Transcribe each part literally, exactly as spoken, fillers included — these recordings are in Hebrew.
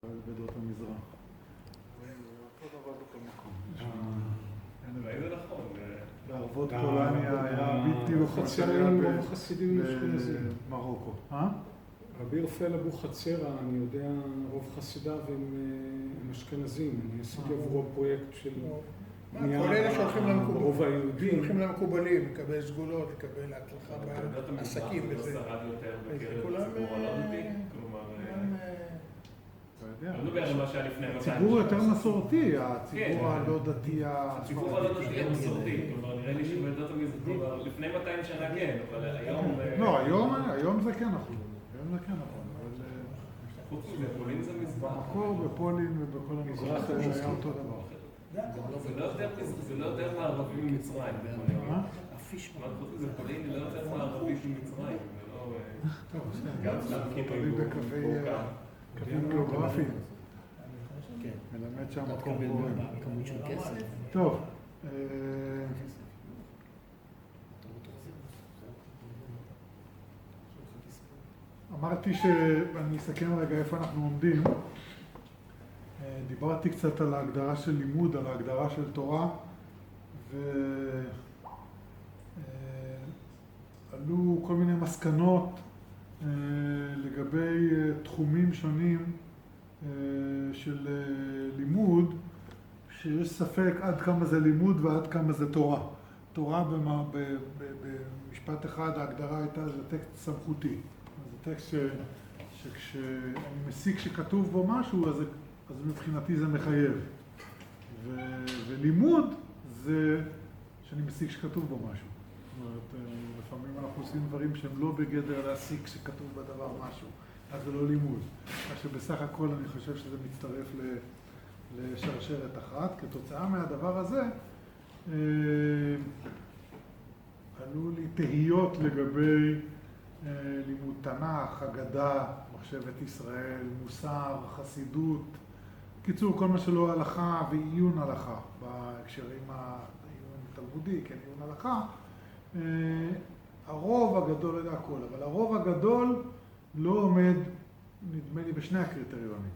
בדות המזרח. אותו דבר בכל מקום. אולי זה נכון. בערבות פולניה היה בדיוק חצרים רוב החסידים במרוקו. רבי רפאל אבוחצירא, אני יודע, רוב חסידיו הם אשכנזים. אני עשיתי עבורו פרויקט של כל אלה שהולכים למקובלים, רוב היהודים. הולכים למקובלים, לקבל סגולות, לקבל הצלחה בעסקים וזה. לא שרד יותר בקרב הציבור הלונדי? כלומר... לא מדבר על מה שהיה לפני מאתיים שנה. הציבור יותר מסורתי, הציבור הלא דתי. הציבור הלא דתי המסורתי, כלומר נראה לי שבעדות המזרח, לפני מאתיים שנה כן, אבל היום... לא, היום זה כן נכון. היום זה כן נכון, אבל... חוץ מזה, פולין זה מזרח. במקור, בפולין ובכל המזרח היה אותו דבר. זה לא יותר מערבי ממצרים. מה? חוץ מזה, פולין זה לא יותר מערבי ממצרים. גם פולין בקווים גיאוגרפיים. מלמד שהמקום בורים. טוב. אמרתי שאני אסכם רגע איפה אנחנו עומדים. דיברתי קצת על ההגדרה של לימוד, על ההגדרה של תורה, ועלו כל מיני מסקנות לגבי תחומים שונים של לימוד, שיש ספק עד כמה זה לימוד ועד כמה זה תורה. תורה במשפט אחד, ההגדרה הייתה, זה טקסט סמכותי. זה טקסט שכשאני מסיק שכתוב בו משהו, אז, אז מבחינתי זה מחייב. ו, ולימוד זה שאני מסיק שכתוב בו משהו. זאת אומרת, לפעמים אנחנו עושים דברים שהם לא בגדר להסיק שכתוב בדבר משהו. אז זה לא לימוד. מה שבסך הכל אני חושב שזה מצטרף לשרשרת אחת. כתוצאה מהדבר הזה, עלו לי תהיות לגבי לימוד תנ"ך, אגדה, מחשבת ישראל, מוסר, חסידות. קיצור, כל מה שלא הלכה ועיון הלכה, בהקשרים העיון תלמודי, כן, עיון הלכה. הרוב הגדול, לא יודע הכל, אבל הרוב הגדול לא עומד, נדמה לי, בשני הקריטריונים.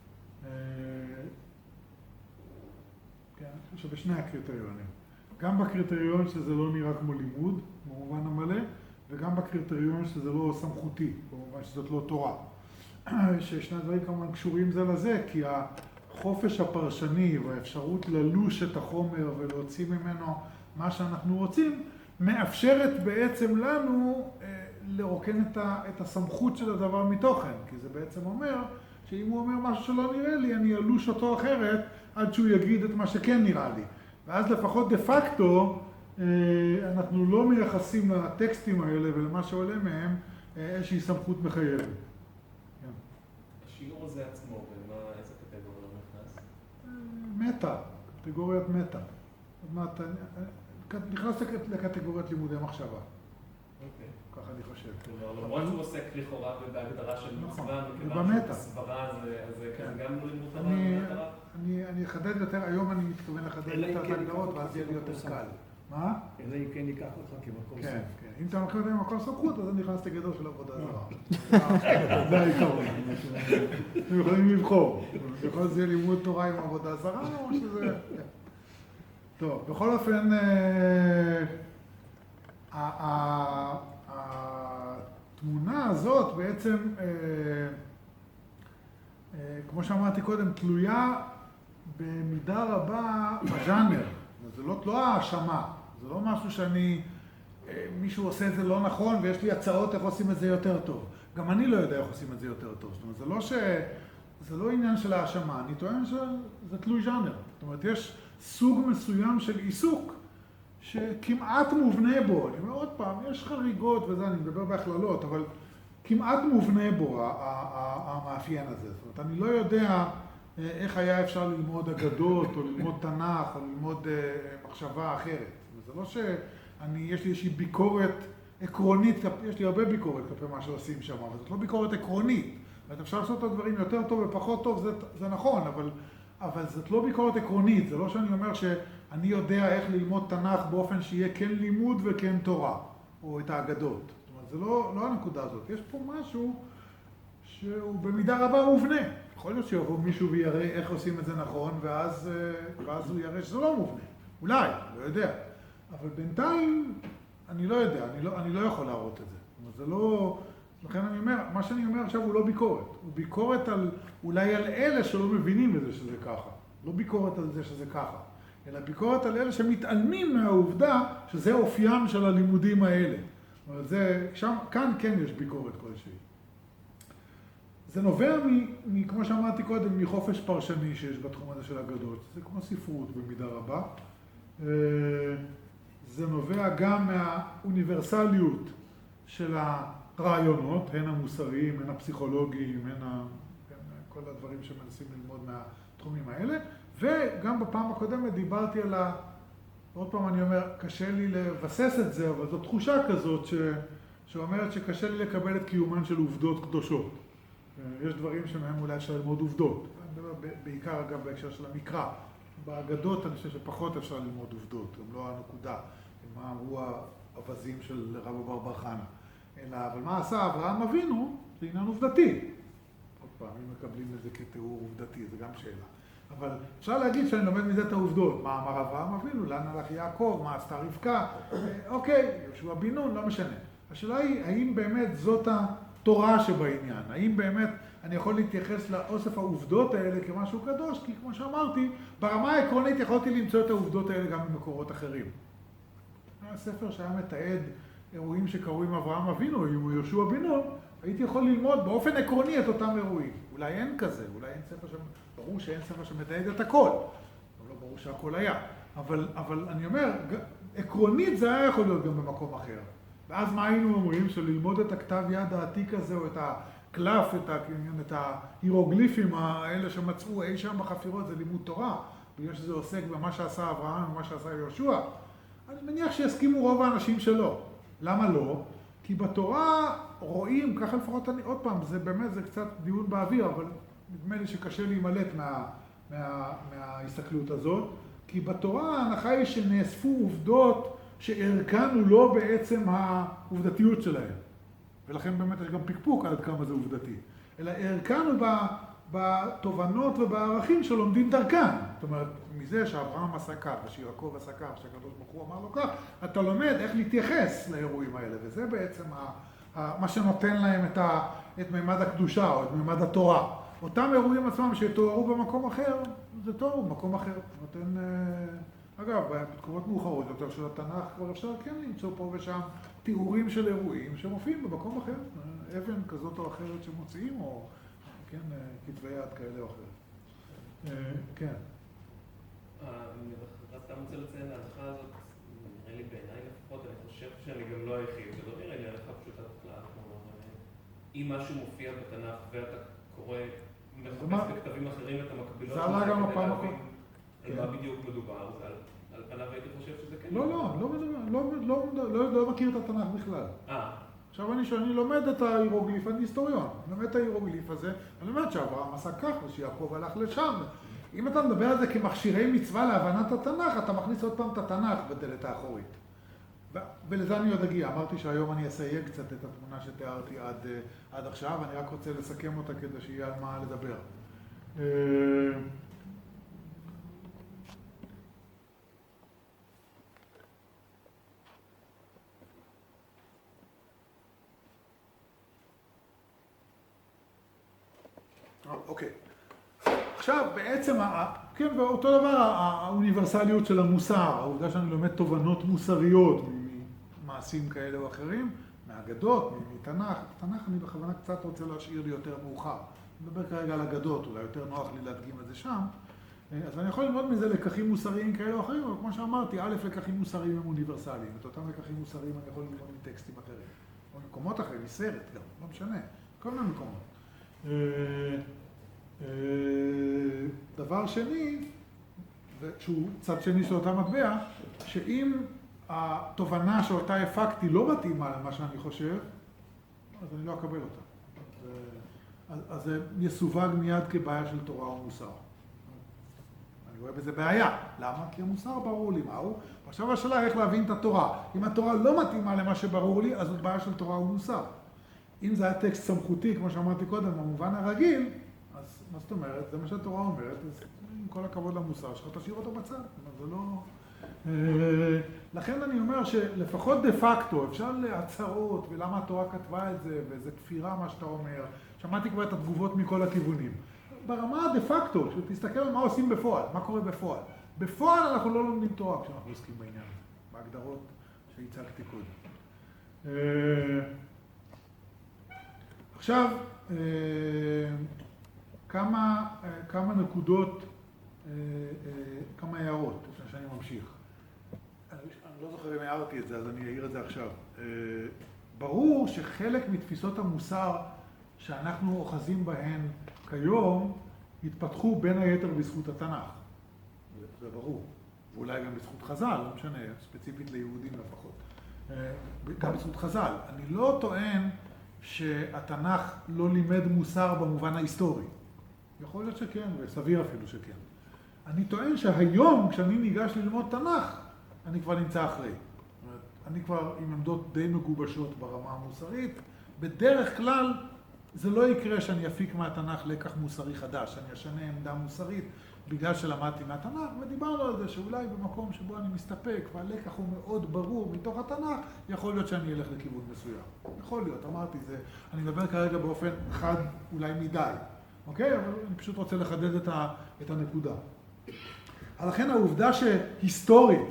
כן, אני חושב שבשני הקריטריונים. גם בקריטריון שזה לא נראה כמו לימוד, במובן המלא, וגם בקריטריון שזה לא סמכותי, במובן שזאת לא תורה. ששני הדברים כמובן קשורים זה לזה, כי החופש הפרשני והאפשרות ללוש את החומר ולהוציא ממנו מה שאנחנו רוצים, מאפשרת בעצם לנו לרוקן את, ה, את הסמכות של הדבר מתוכן, כי זה בעצם אומר שאם הוא אומר משהו שלא נראה לי, אני אלוש אותו אחרת עד שהוא יגיד את מה שכן נראה לי. ואז לפחות דה פקטו, אנחנו לא מייחסים לטקסטים האלה ולמה שעולה מהם איזושהי סמכות מחייבת. השיעור הזה עצמו, במה, איזה קטגוריה נכנס? מטה, קטגוריית מטה. נכנס לקטגוריית לימודי מחשבה. אוקיי. ככה אני חושב. כלומר, למרות שהוא עוסק לכאורה בהגדרה של מצווה, ובמטה. מכיוון שהסברה זה גם לא לימוד תורה במטרה? אני אחדד יותר, היום אני מתכוון לחדד יותר את ההגדרות, ואז יהיה לי יותר קל. מה? אלא אם כן ייקח אותך כמקום סמכות. כן, כן. אם אתה לוקח אותי במקום סמכות, אז אני נכנס לגדר של עבודה זרה. זה העיקרון. אתם יכולים לבחור. יכול להיות שזה לימוד תורה עם עבודה זרה, או שזה... טוב, בכל אופן, התמונה הזאת בעצם, כמו שאמרתי קודם, תלויה במידה רבה בז'אנר. זה לא, לא האשמה, זה לא משהו שאני, מישהו עושה את זה לא נכון ויש לי הצעות איך עושים את זה יותר טוב. גם אני לא יודע איך עושים את זה יותר טוב. זאת אומרת, זה לא ש... זה לא עניין של האשמה, אני טוען שזה תלוי ז'אנר. זאת אומרת, יש סוג מסוים של עיסוק שכמעט מובנה בו. אני אומר עוד פעם, יש חריגות וזה, אני מדבר בהכללות, אבל כמעט מובנה בו המאפיין הזה. זאת אומרת, אני לא יודע איך היה אפשר ללמוד אגדות, או ללמוד תנ"ך, או ללמוד מחשבה אחרת. זה לא שאני, יש לי איזושהי ביקורת עקרונית, יש לי הרבה ביקורת כלפי מה שעושים שם, אבל זאת לא ביקורת עקרונית. ואת אפשר לעשות את הדברים יותר טוב ופחות טוב, זה, זה נכון, אבל, אבל זאת לא ביקורת עקרונית. זה לא שאני אומר שאני יודע איך ללמוד תנ"ך באופן שיהיה כן לימוד וכן תורה, או את האגדות. זאת אומרת, זה לא, לא הנקודה הזאת. יש פה משהו שהוא במידה רבה מובנה. יכול להיות שיבוא מישהו ויראה איך עושים את זה נכון, ואז, ואז הוא יראה שזה לא מובנה. אולי, לא יודע. אבל בינתיים, אני לא יודע, אני לא, אני לא יכול להראות את זה. זה לא... לכן אני אומר, מה שאני אומר עכשיו הוא לא ביקורת. הוא ביקורת על, אולי על אלה שלא מבינים את זה שזה ככה. לא ביקורת על זה שזה ככה. אלא ביקורת על אלה שמתעלמים מהעובדה שזה אופיים של הלימודים האלה. אבל זה, שם, כאן כן יש ביקורת כלשהי. זה נובע, מ, מ, כמו שאמרתי קודם, מחופש פרשני שיש בתחום הזה של אגדות. זה כמו ספרות במידה רבה. זה נובע גם מהאוניברסליות של הרעיונות, הן המוסריים, הן הפסיכולוגיים, הן ה... כל הדברים שמנסים ללמוד מהתחומים האלה. וגם בפעם הקודמת דיברתי על ה... עוד פעם אני אומר, קשה לי לבסס את זה, אבל זו תחושה כזאת ש... שאומרת שקשה לי לקבל את קיומן של עובדות קדושות. יש דברים שמהם אולי אפשר ללמוד עובדות. אני מדבר בעיקר אגב בהקשר של המקרא. באגדות אני חושב שפחות אפשר ללמוד עובדות, גם לא הנקודה, מה אמרו האווזים של רבא בר בר חנה. אלא, אבל מה עשה אברהם אבינו? זה עניין עובדתי. עוד פעם, אם מקבלים את זה כתיאור עובדתי, זה גם שאלה. אבל אפשר להגיד שאני לומד מזה את העובדות. מה אמר אברהם אבינו? לאן הלך יעקב? מה עשתה רבקה? אוקיי, יהושע בן נון, לא משנה. השאלה היא, האם באמת זאת התורה שבעניין? האם באמת אני יכול להתייחס לאוסף העובדות האלה כמשהו קדוש? כי כמו שאמרתי, ברמה העקרונית יכולתי למצוא את העובדות האלה גם במקורות אחרים. הספר שהיה מתעד אירועים שקרו עם אברהם אבינו, עם יהושע בן נון, הייתי יכול ללמוד באופן עקרוני את אותם אירועים. אולי אין כזה, אולי אין ספר ש... ברור שאין ספר שמתעד את הכל. אבל לא ברור שהכל היה. אבל, אבל אני אומר, עקרונית זה היה יכול להיות גם במקום אחר. ואז מה היינו אומרים? שללמוד את הכתב יד העתיק הזה, או את הקלף, את, ה... את ההירוגליפים האלה שמצאו אי שם בחפירות, זה לימוד תורה. בגלל שזה עוסק במה שעשה אברהם ומה שעשה יהושע. אני מניח שיסכימו רוב האנשים שלא. למה לא? כי בתורה רואים, ככה לפחות אני, עוד פעם, זה באמת, זה קצת דיון באוויר, אבל נדמה לי שקשה להימלט מה, מה, מההסתכלות הזאת, כי בתורה ההנחה היא שנאספו עובדות שערכן הוא לא בעצם העובדתיות שלהן. ולכן באמת יש גם פקפוק עד כמה זה עובדתי. אלא ערכן הוא בתובנות ובערכים שלומדים דרכן. זאת אומרת, מזה שאברהם עשה כך, ושיעקב עשה כך, שהקדוש ברוך הוא אמר לו כך, אתה לומד איך להתייחס לאירועים האלה, וזה בעצם ה, ה, מה שנותן להם את, ה, את מימד הקדושה או את מימד התורה. אותם אירועים עצמם שתוארו במקום אחר, זה טוב, במקום אחר. נותן, אגב, בתקופות מאוחרות יותר של התנ"ך, כבר אפשר כן למצוא פה ושם תיאורים של אירועים שמופיעים במקום אחר. אבן כזאת או אחרת שמוציאים, או כן, כתבי יד כאלה או אחרת. כן. אני סתם רוצה לציין, ההנחה הזאת, נראה לי בעיניי לפחות, אני חושב שאני גם לא היחיד, זה לא נראה לי הנחה פשוטה בכלל, כמו אם משהו מופיע בתנ"ך ואתה קורא, מחפש בכתבים אחרים את המקבילות, זה עלה גם הפעם הקודמת. על מה בדיוק מדובר, על פניו הייתי חושב שזה כן. לא, לא, לא מכיר את התנ"ך בכלל. אה. עכשיו אני שאני לומד את ההירוגליף, אני היסטוריון, אני לומד את ההירוגליף הזה, אני לומד שאברהם עשה כך ושיעקב הלך לשם. אם אתה מדבר על זה כמכשירי מצווה להבנת התנ"ך, אתה מכניס עוד פעם את התנ"ך בדלת האחורית. ולזה אני עוד אגיע. אמרתי שהיום אני אסייג קצת את התמונה שתיארתי עד, עד עכשיו, אני רק רוצה לסכם אותה כדי שיהיה על מה לדבר. אוקיי. עכשיו, בעצם, כן, ואותו דבר, האוניברסליות של המוסר, העובדה שאני לומד תובנות מוסריות ממעשים כאלה או אחרים, מהאגדות, מתנ"ך. תנ"ך אני בכוונה קצת רוצה להשאיר לי יותר מאוחר. אני מדבר כרגע על אגדות, אולי יותר נוח לי להדגים את זה שם. אז אני יכול ללמוד מזה לקחים מוסריים כאלה או אחרים, אבל כמו שאמרתי, א', לקחים מוסריים הם אוניברסליים. את אותם לקחים מוסריים אני יכול ללמוד מטקסטים אחרים. או מקומות אחרים, מסרט גם, לא משנה. כל מיני מקומות. דבר שני, שהוא צד שני של אותה מטבע, שאם התובנה שאותה הפקתי לא מתאימה למה שאני חושב, אז אני לא אקבל אותה. אז זה יסווג מיד כבעיה של תורה ומוסר. אני רואה בזה בעיה. למה? כי המוסר ברור לי מהו. ועכשיו השאלה איך להבין את התורה. אם התורה לא מתאימה למה שברור לי, אז זאת בעיה של תורה ומוסר. אם זה היה טקסט סמכותי, כמו שאמרתי קודם, במובן הרגיל, אז מה זאת אומרת? זה מה שהתורה אומרת, אז עם כל הכבוד למוסר שלך, תשאיר אותו בצד. זה לא... לכן אני אומר שלפחות דה פקטו, אפשר להצהרות, ולמה התורה כתבה את זה, ואיזה תפירה מה שאתה אומר. שמעתי כבר את התגובות מכל הכיוונים. ברמה דה פקטו, שתסתכל על מה עושים בפועל, מה קורה בפועל. בפועל אנחנו לא לומדים תורה כשאנחנו עוסקים בעניין הזה, בהגדרות שהצגתי קודם. עכשיו, כמה, כמה נקודות, כמה הערות, לפני שאני ממשיך. אני לא זוכר אם הערתי את זה, אז אני אעיר את זה עכשיו. ברור שחלק מתפיסות המוסר שאנחנו אוחזים בהן כיום, התפתחו בין היתר בזכות התנ"ך. זה ברור. ואולי גם בזכות חז"ל, לא משנה, ספציפית ליהודים לפחות. גם בזכות חז"ל. אני לא טוען שהתנ"ך לא לימד מוסר במובן ההיסטורי. יכול להיות שכן, וסביר אפילו שכן. אני טוען שהיום, כשאני ניגש ללמוד תנ"ך, אני כבר נמצא אחרי. אני כבר עם עמדות די מגובשות ברמה המוסרית. בדרך כלל, זה לא יקרה שאני אפיק מהתנ"ך לקח מוסרי חדש, אני אשנה עמדה מוסרית בגלל שלמדתי מהתנ"ך, ודיברנו על זה שאולי במקום שבו אני מסתפק והלקח הוא מאוד ברור מתוך התנ"ך, יכול להיות שאני אלך לכיוון מסוים. יכול להיות, אמרתי זה, אני מדבר כרגע באופן חד אולי מדי, אוקיי? אבל אני פשוט רוצה לחדד את, ה, את הנקודה. לכן העובדה שהיסטורית,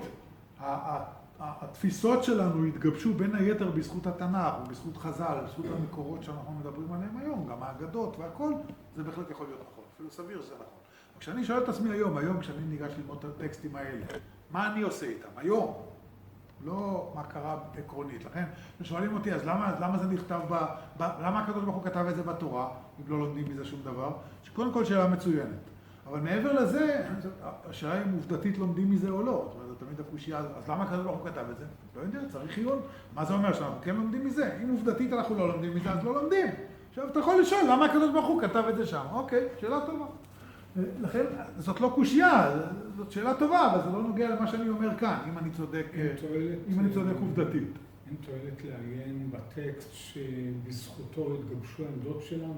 התפיסות שלנו התגבשו בין היתר בזכות התנ"ך ובזכות חז"ל, בזכות המקורות שאנחנו מדברים עליהם היום, גם האגדות והכל, זה בהחלט יכול להיות נכון, אפילו סביר שזה נכון. כשאני שואל את עצמי היום, היום כשאני ניגש ללמוד את הטקסטים האלה, מה אני עושה איתם? היום. לא מה קרה עקרונית. לכן, שואלים אותי, אז למה, אז למה זה נכתב ב, ב... למה הקדוש ברוך הוא כתב את זה בתורה, אם לא לומדים מזה שום דבר? שקודם כל שאלה מצוינת. אבל מעבר לזה, השאלה אם עובדתית לומדים מזה או לא. זאת אומרת, זה תמיד הקושיה, אז למה הקדוש ברוך הוא כתב את זה? לא יודע, צריך עיון. מה זה אומר שאנחנו כן לומדים מזה? אם עובדתית אנחנו לא לומדים מזה, אז לא לומדים. עכשיו, אתה יכול לשאול, למה הקדוש ברוך הוא כתב את זה שם? אוקיי, שאלה טובה. לכן, זאת לא קושיה, זאת שאלה טובה, אבל זה לא נוגע למה שאני אומר כאן, אם אני צודק, אם אני צודק עובדתית. אין תועלת לעיין בטקסט שבזכותו התגבשו העמדות שלנו?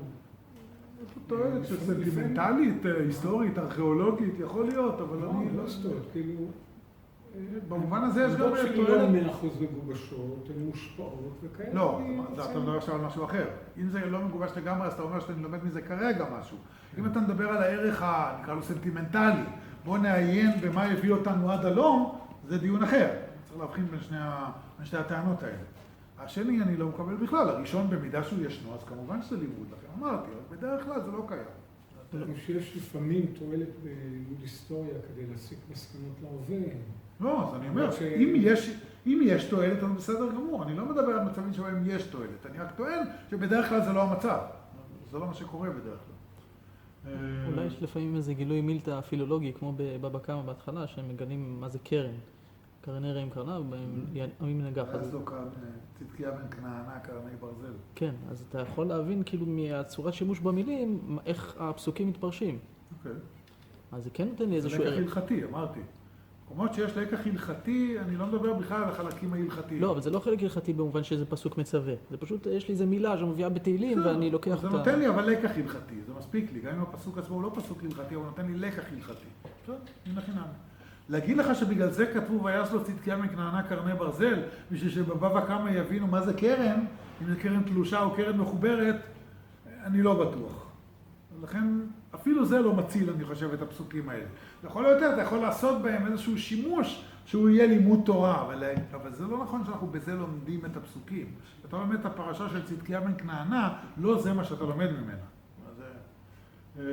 תועלת שסנטימנטלית, היסטורית, ארכיאולוגית, יכול להיות, אבל אני לא... לא סתות, כאילו... במובן הזה יש גם תועלת... עמדות שלי לא מאה אחוז מגובשות, הן מושפעות וכאלה... לא, אתה מדבר עכשיו על משהו אחר. אם זה לא מגובש לגמרי, אז אתה אומר שאתה לומד מזה כרגע משהו. אם אתה מדבר על הערך, נקרא לו סנטימנטלי, בוא נעיין במה הביא אותנו עד הלום, זה דיון אחר. צריך להבחין בין שני, בין שתי הטענות האלה. השני אני לא מקבל בכלל, הראשון במידה שהוא ישנו, אז כמובן שזה לימוד לכם, אמרתי, אבל בדרך כלל זה לא קיים. אני חושב שיש לפעמים תועלת בלימוד היסטוריה כדי להסיק מסקנות להווה. לא, אז אני אומר, אם יש, אם יש תועלת, אז בסדר גמור. אני לא מדבר על מצבים שבהם יש תועלת. אני רק טוען שבדרך כלל זה לא המצב. זה לא מה שקורה בדרך כלל. אולי יש לפעמים איזה גילוי מילתא פילולוגי, כמו בבבא קמא בהתחלה, שהם מגלים מה זה קרן. קרני רעים קרניו, עמים מנגח. אז לא כאן, צדקיה בן כנענה, קרני ברזל. כן, אז אתה יכול להבין כאילו מהצורת שימוש במילים, איך הפסוקים מתפרשים. אוקיי. אז זה כן נותן לי איזשהו... זה לקח הלכתי, אמרתי. במקומות שיש לקח הלכתי, אני לא מדבר בכלל על החלקים ההלכתיים. לא, אבל זה לא חלק הלכתי במובן שזה פסוק מצווה. זה פשוט, יש לי איזה מילה שמוביאה בתהילים ואני לוקח אותה. זה נותן לי אבל לקח הלכתי, זה מספיק לי. גם אם הפסוק עצמו הוא לא פסוק הלכתי, אבל נותן לי לקח הלכתי. בסדר? הנה חינם. להגיד לך שבגלל זה כתבו ויעש לו צדקיה בן כנענה קרני ברזל, בשביל שבבבא קמא יבינו מה זה קרן, אם זה קרן תלושה או קרן מחוברת, אני לא בטוח. לכן אפילו זה לא מציל, אני חושב, את הפסוקים האלה. לכל היותר, אתה יכול לעשות בהם איזשהו שימוש שהוא יהיה לימוד תורה, אבל, אבל זה לא נכון שאנחנו בזה לומדים את הפסוקים. אתה לומד את הפרשה של צדקיה בן כנענה, לא זה מה שאתה לומד ממנה. אז, אה...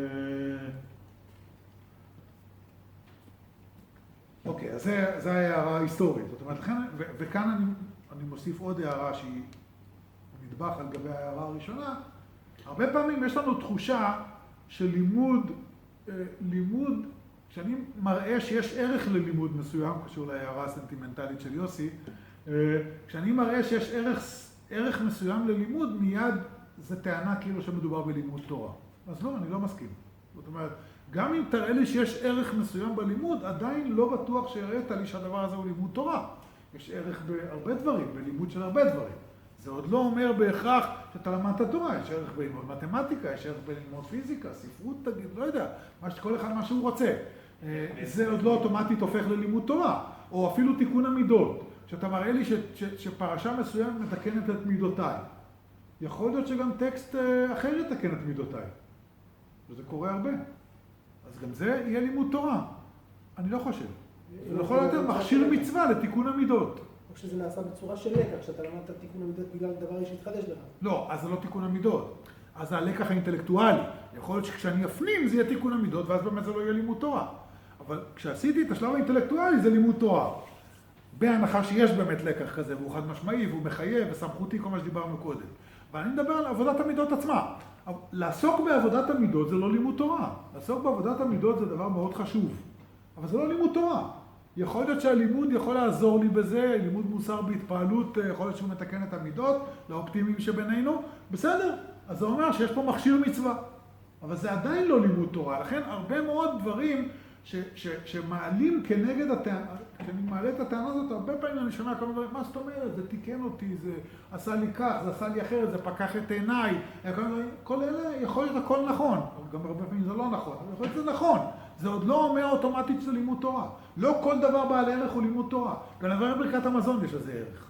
אוקיי, אז זה, זה ההערה ההיסטורית. זאת אומרת, לכן, ו, וכאן אני, אני מוסיף עוד הערה שהיא נדבך על גבי ההערה הראשונה. הרבה פעמים יש לנו תחושה של לימוד, לימוד, כשאני מראה שיש ערך ללימוד מסוים, קשור להערה הסנטימנטלית של יוסי, כשאני מראה שיש ערך, ערך מסוים ללימוד, מיד זה טענה כאילו שמדובר בלימוד תורה. אז לא, אני לא מסכים. זאת אומרת, גם אם תראה לי שיש ערך מסוים בלימוד, עדיין לא בטוח שהראית לי שהדבר הזה הוא לימוד תורה. יש ערך בהרבה דברים, בלימוד של הרבה דברים. זה עוד לא אומר בהכרח שאתה למדת תורה, יש ערך בללמוד מתמטיקה, יש ערך בללמוד פיזיקה, ספרות, תגיד, לא יודע, מה שכל אחד מה שהוא רוצה. זה עוד לא אוטומטית הופך ללימוד תורה, או אפילו תיקון המידות. שאתה מראה לי ש, ש, שפרשה מסוימת מתקנת את מידותיי. יכול להיות שגם טקסט אחר יתקן את מידותיי. וזה קורה הרבה. אז גם זה יהיה לימוד תורה. אני לא חושב. זה יכול להיות מכשיר מצווה לתיקון המידות. או שזה נעשה בצורה של לקח, שאתה למדת תיקון המידות בגלל דבר שהתחדש לך. לא, אז זה לא תיקון המידות. אז זה הלקח האינטלקטואלי. יכול להיות שכשאני אפנים זה יהיה תיקון המידות, ואז באמת זה לא יהיה לימוד תורה. אבל כשעשיתי את השלב האינטלקטואלי זה לימוד תורה. בהנחה שיש באמת לקח כזה, והוא חד משמעי, והוא מחייב, וסמכותי, כל מה שדיברנו קודם. ואני מדבר על עבודת המידות עצמה. לעסוק בעבודת המידות זה לא לימוד תורה. לעסוק בעבודת המידות זה דבר מאוד חשוב. אבל זה לא לימוד תורה. יכול להיות שהלימוד יכול לעזור לי בזה, לימוד מוסר בהתפעלות, יכול להיות שהוא מתקן את המידות, לאופטימיים שבינינו. בסדר, אז זה אומר שיש פה מכשיר מצווה. אבל זה עדיין לא לימוד תורה. לכן הרבה מאוד דברים ש, ש, שמעלים כנגד הטענה, כשאני מעלה את הטענה הזאת, הרבה פעמים אני שומע כל מיני דברים, מה זאת אומרת? זה תיקן אותי, זה עשה לי כך, זה עשה לי אחרת, זה פקח את עיניי. כל, כל אלה יכול להיות הכל נכון, אבל גם הרבה פעמים זה לא נכון, אבל יכול להיות שזה נכון. זה עוד לא אומר אוטומטית שזה לימוד תורה. לא כל דבר בעל ערך הוא לימוד תורה. גם לברך ברכת המזון יש לזה ערך.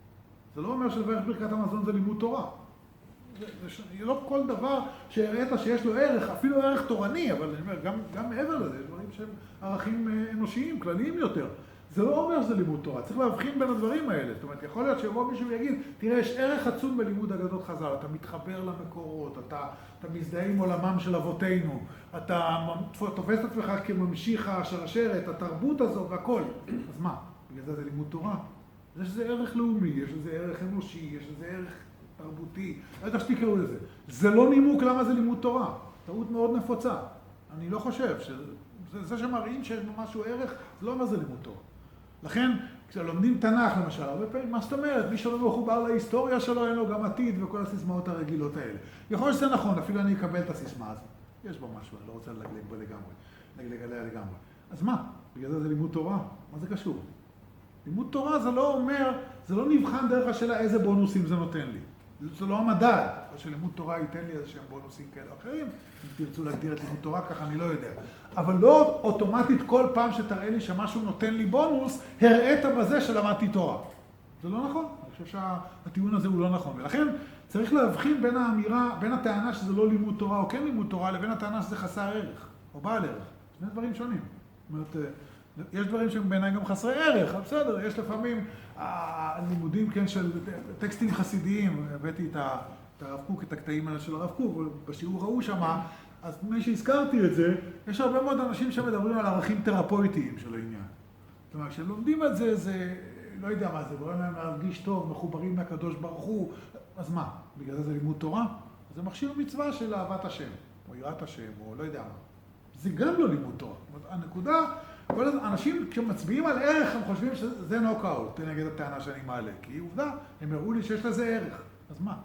זה לא אומר שלברך ברכת המזון זה לימוד תורה. זה, זה לא כל דבר שהראית שיש לו ערך, אפילו ערך תורני, אבל אני אומר, גם, גם מעבר לזה, יש דברים שהם ערכים אנושיים, כלליים יותר. זה לא אומר שזה לימוד תורה, צריך להבחין בין הדברים האלה. זאת אומרת, יכול להיות שיבוא מישהו ויגיד, תראה, יש ערך עצום בלימוד אגדות חז"ל, אתה מתחבר למקורות, אתה, אתה מזדהה עם עולמם של אבותינו, אתה תופס את עצמך כממשיך השרשרת, התרבות הזו והכל. אז מה? בגלל זה זה לימוד תורה. יש לזה ערך לאומי, יש לזה ערך אנושי, יש לזה ערך תרבותי, לא יודע שתקראו לזה. זה לא נימוק למה זה לימוד תורה. טעות מאוד נפוצה. אני לא חושב שזה זה שמראים שיש משהו ערך, זה לא אומר זה לימוד תורה. לכן, כשלומדים תנ"ך למשל, הרבה פעמים, מה זאת אומרת? מי שלא מחובר להיסטוריה שלו, אין לו גם עתיד וכל הסיסמאות הרגילות האלה. יכול להיות שזה נכון, אפילו אני אקבל את הסיסמה הזאת. יש בו משהו, אני לא רוצה לגלג בה לגמרי. לגלג עליה לגמרי. אז מה? בגלל זה זה לימוד תורה? מה זה קשור? לימוד תורה זה לא אומר, זה לא נבחן דרך השאלה איזה בונוסים זה נותן לי. זה לא המדד, או שלימוד תורה ייתן לי איזה שהם בונוסים כאלה או אחרים, אם תרצו להגדיר את לימוד תורה, ככה אני לא יודע. אבל לא אוטומטית כל פעם שתראה לי שמשהו נותן לי בונוס, הראית בזה שלמדתי תורה. זה לא נכון, אני חושב שהטיעון הזה הוא לא נכון. ולכן צריך להבחין בין האמירה, בין הטענה שזה לא לימוד תורה או כן לימוד תורה, לבין הטענה שזה חסר ערך, או בעל ערך. שני דברים שונים. זאת אומרת, יש דברים שהם בעיניי גם חסרי ערך, אבל בסדר, יש לפעמים הלימודים כן, של טקסטים חסידיים, הבאתי את הרב קוק, את הקטעים האלה של הרב קוק, בשיעור ראו שמה, אז מי שהזכרתי את זה, יש הרבה מאוד אנשים שמדברים על ערכים תרפויטיים של העניין. זאת אומרת, כשלומדים את זה, זה, לא יודע מה זה, גורם להם להרגיש טוב, מחוברים מהקדוש ברוך הוא, אז מה? בגלל זה זה לימוד תורה? זה מכשיר מצווה של אהבת השם, או יראת השם, או לא יודע מה. זה גם לא לימוד תורה. הנקודה, כל האנשים כשמצביעים על ערך, הם חושבים שזה נוקאוט, נגד הטענה שאני מעלה. כי עובדה, הם הראו לי שיש לזה ערך. אז מה?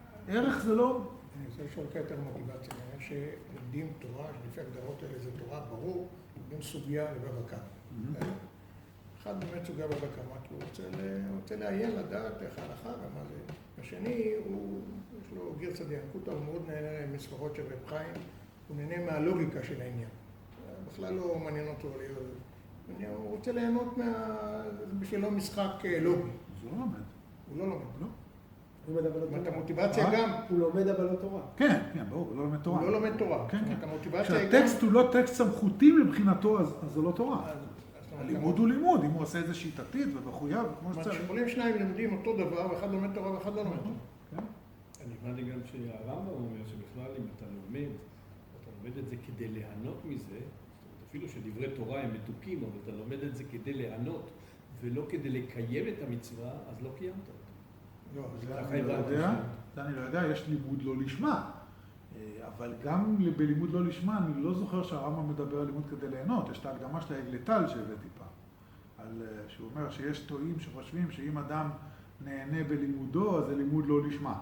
ערך זה לא... אני רוצה לשאול יותר מוטיבציה. אני חושב שלומדים תורה, שלפי הגדרות האלה זה תורה ברור, לומדים סוגיה לבבא קמא. אחד באמת סוגיה בבבא קמא, כי הוא רוצה לעיין לדעת איך ההלכה ומה זה. השני, יש לו גרסא דינקותא, הוא מאוד נהנה מספרות של רב חיים, הוא נהנה מהלוגיקה של העניין. בכלל לא מעניין אותו להיות. הוא רוצה ליהנות מה... בשבילו משחק לוגי. הוא לא לומד. הוא לא לומד. לא. הוא לומד אבל לא את תורה. המוטיבציה גם. הוא לומד אבל לא תורה. כן, כן, ברור, הוא לא לומד תורה. הוא לא לומד תורה. כן, כן. כשהטקסט הוא לא טקסט סמכותי מבחינתו, אז זה לא תורה. הלימוד הוא לימוד, אם הוא עושה את זה שיטתית ומחויב, כמו שצריך. כשעולים שניים לומדים אותו דבר, ואחד לומד תורה ואחד לא לומד תורה. אני הבנתי גם שהרמב"ם אומר שבכלל אם אתה לומד, אתה לומד את זה כדי ליהנות מזה, אפילו שדברי תורה הם מתוקים, אבל אתה לומד את זה כדי ליהנות, ולא כדי לקיים את המצווה, אז לא קיימת אותה. לא, זה אני לא יודע, זה אני לא יודע, יש לימוד לא לשמה. אבל גם בלימוד לא לשמה, אני לא זוכר שהרמב"ם מדבר על לימוד כדי ליהנות. יש את ההקדמה של העגלתל שהבאתי פעם. על, שהוא אומר שיש טועים שחושבים שאם אדם נהנה בלימודו, אז זה לימוד לא לשמה.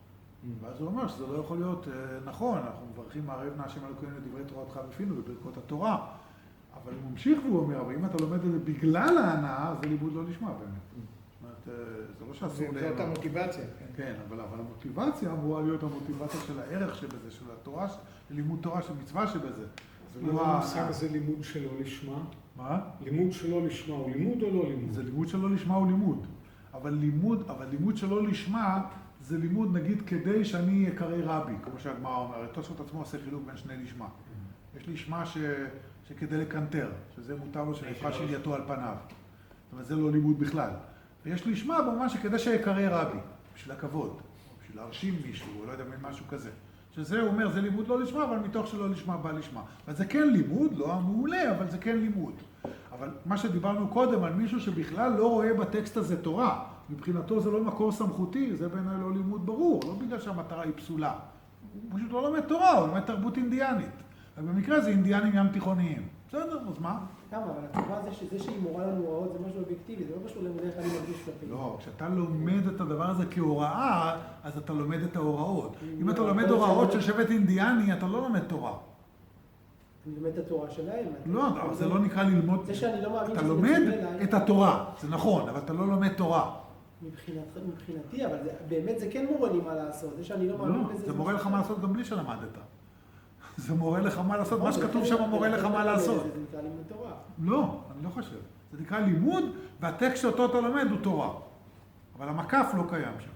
ואז הוא אומר שזה לא יכול להיות נכון, אנחנו מברכים מערב נא השם אלוקינו לדברי תורתך בפינו בברכות התורה. אבל הוא ממשיך והוא אומר, אבל אם אתה לומד את זה בגלל ההנאה, זה לימוד לא לשמה באמת. זאת אומרת, זה לא שאסור זאת ליהנות. המוטיבציה. כן, אבל, אבל המוטיבציה אמורה להיות המוטיבציה של הערך שבזה, של התורה, של לימוד תורה, של מצווה שבזה. זה מה לא ה- המושג הזה לימוד שלא לשמה? מה? לימוד שלא לשמה הוא לימוד או לא לימוד? זה לימוד שלא לשמה הוא לימוד. אבל לימוד, אבל לימוד שלא לשמה זה לימוד נגיד כדי שאני אקרא רבי, כמו שהגמרא אומרת. תוספות עצמו עושה חילוק בין שני לשמה. יש לשמה ש... שכדי לקנטר, שזה מותר לו שנפחה שלייתו על פניו. זאת אומרת, זה לא לימוד בכלל. ויש לשמה במובן שכדי שיקרא רבי, בשביל הכבוד, או בשביל להרשים מישהו, או לא יודע, משהו כזה. שזה הוא אומר, זה לימוד לא לשמה, אבל מתוך שלא לשמה בא לשמה. אבל זה כן לימוד, לא המעולה, אבל זה כן לימוד. אבל מה שדיברנו קודם על מישהו שבכלל לא רואה בטקסט הזה תורה, מבחינתו זה לא מקור סמכותי, זה בעיניי לא לימוד ברור, לא בגלל שהמטרה היא פסולה. הוא פשוט לא לומד תורה, הוא לומד תרבות אינדיאנית. ובמקרה זה אינדיאנים ים תיכוניים. בסדר, אז מה? למה? אבל התשובה זה שזה שהיא מורה לנו הוראות זה משהו אובייקטיבי, זה לא קשור למודל איך אני מרגיש כלפי. לא, כשאתה לומד את הדבר הזה כהוראה, אז אתה לומד את ההוראות. אם אתה לומד הוראות של שבט אינדיאני, אתה לא לומד תורה. אני לומד את התורה שלהם. לא, אבל זה לא נקרא ללמוד. זה שאני לא מאמין אתה שזה לומד מצווה אליי. את התורה, זה נכון, אבל אתה לא לומד תורה. מבחינת- מבחינתי, אבל זה- באמת זה כן מורה לי מה לעשות. זה שאני לא מאמין לא, בזה. זה מורה לך מה לעשות גם בלי שלמדת. זה מורה לך מה לעשות, מה שכתוב שם מורה לך מה לעשות. זה נקרא לימוד תורה. לא, אני לא חושב. זה נקרא לימוד, והטקסט שאותו אתה לומד הוא תורה. אבל המקף לא קיים שם.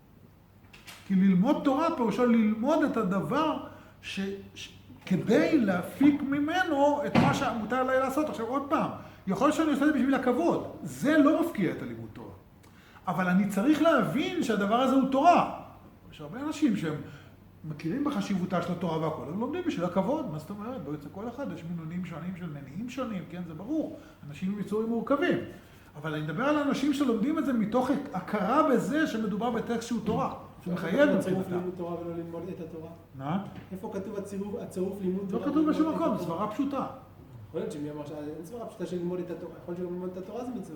כי ללמוד תורה פירושו ללמוד את הדבר ש... ש... כדי להפיק ממנו את מה שמותר עליי לעשות. עכשיו עוד פעם, יכול להיות שאני עושה את זה בשביל הכבוד. זה לא מפקיע את הלימוד תורה. אבל אני צריך להבין שהדבר הזה הוא תורה. יש הרבה אנשים שהם מכירים בחשיבותה של התורה והכל, הם לומדים בשביל הכבוד, מה זאת אומרת? אצל כל אחד יש מינונים שונים של מניעים שונים, כן, זה ברור. אנשים עם יצורים מורכבים. אבל אני מדבר על אנשים שלומדים את זה מתוך הכרה בזה שמדובר בטקסט שהוא תורה, שמחייב איפה כתוב מבחינתם. הצירוף לימוד תורה ולא ללמוד את התורה? מה? איפה כתוב הצירוף הצירוף לימוד לא תורה? כתוב וללמוד בשום את מקום, התורה? סברה פשוטה. יכול להיות שמי אמר שאין סברה פשוטה של ללמוד את התורה, יכול להיות שגם ללמוד את התורה זה מצווה.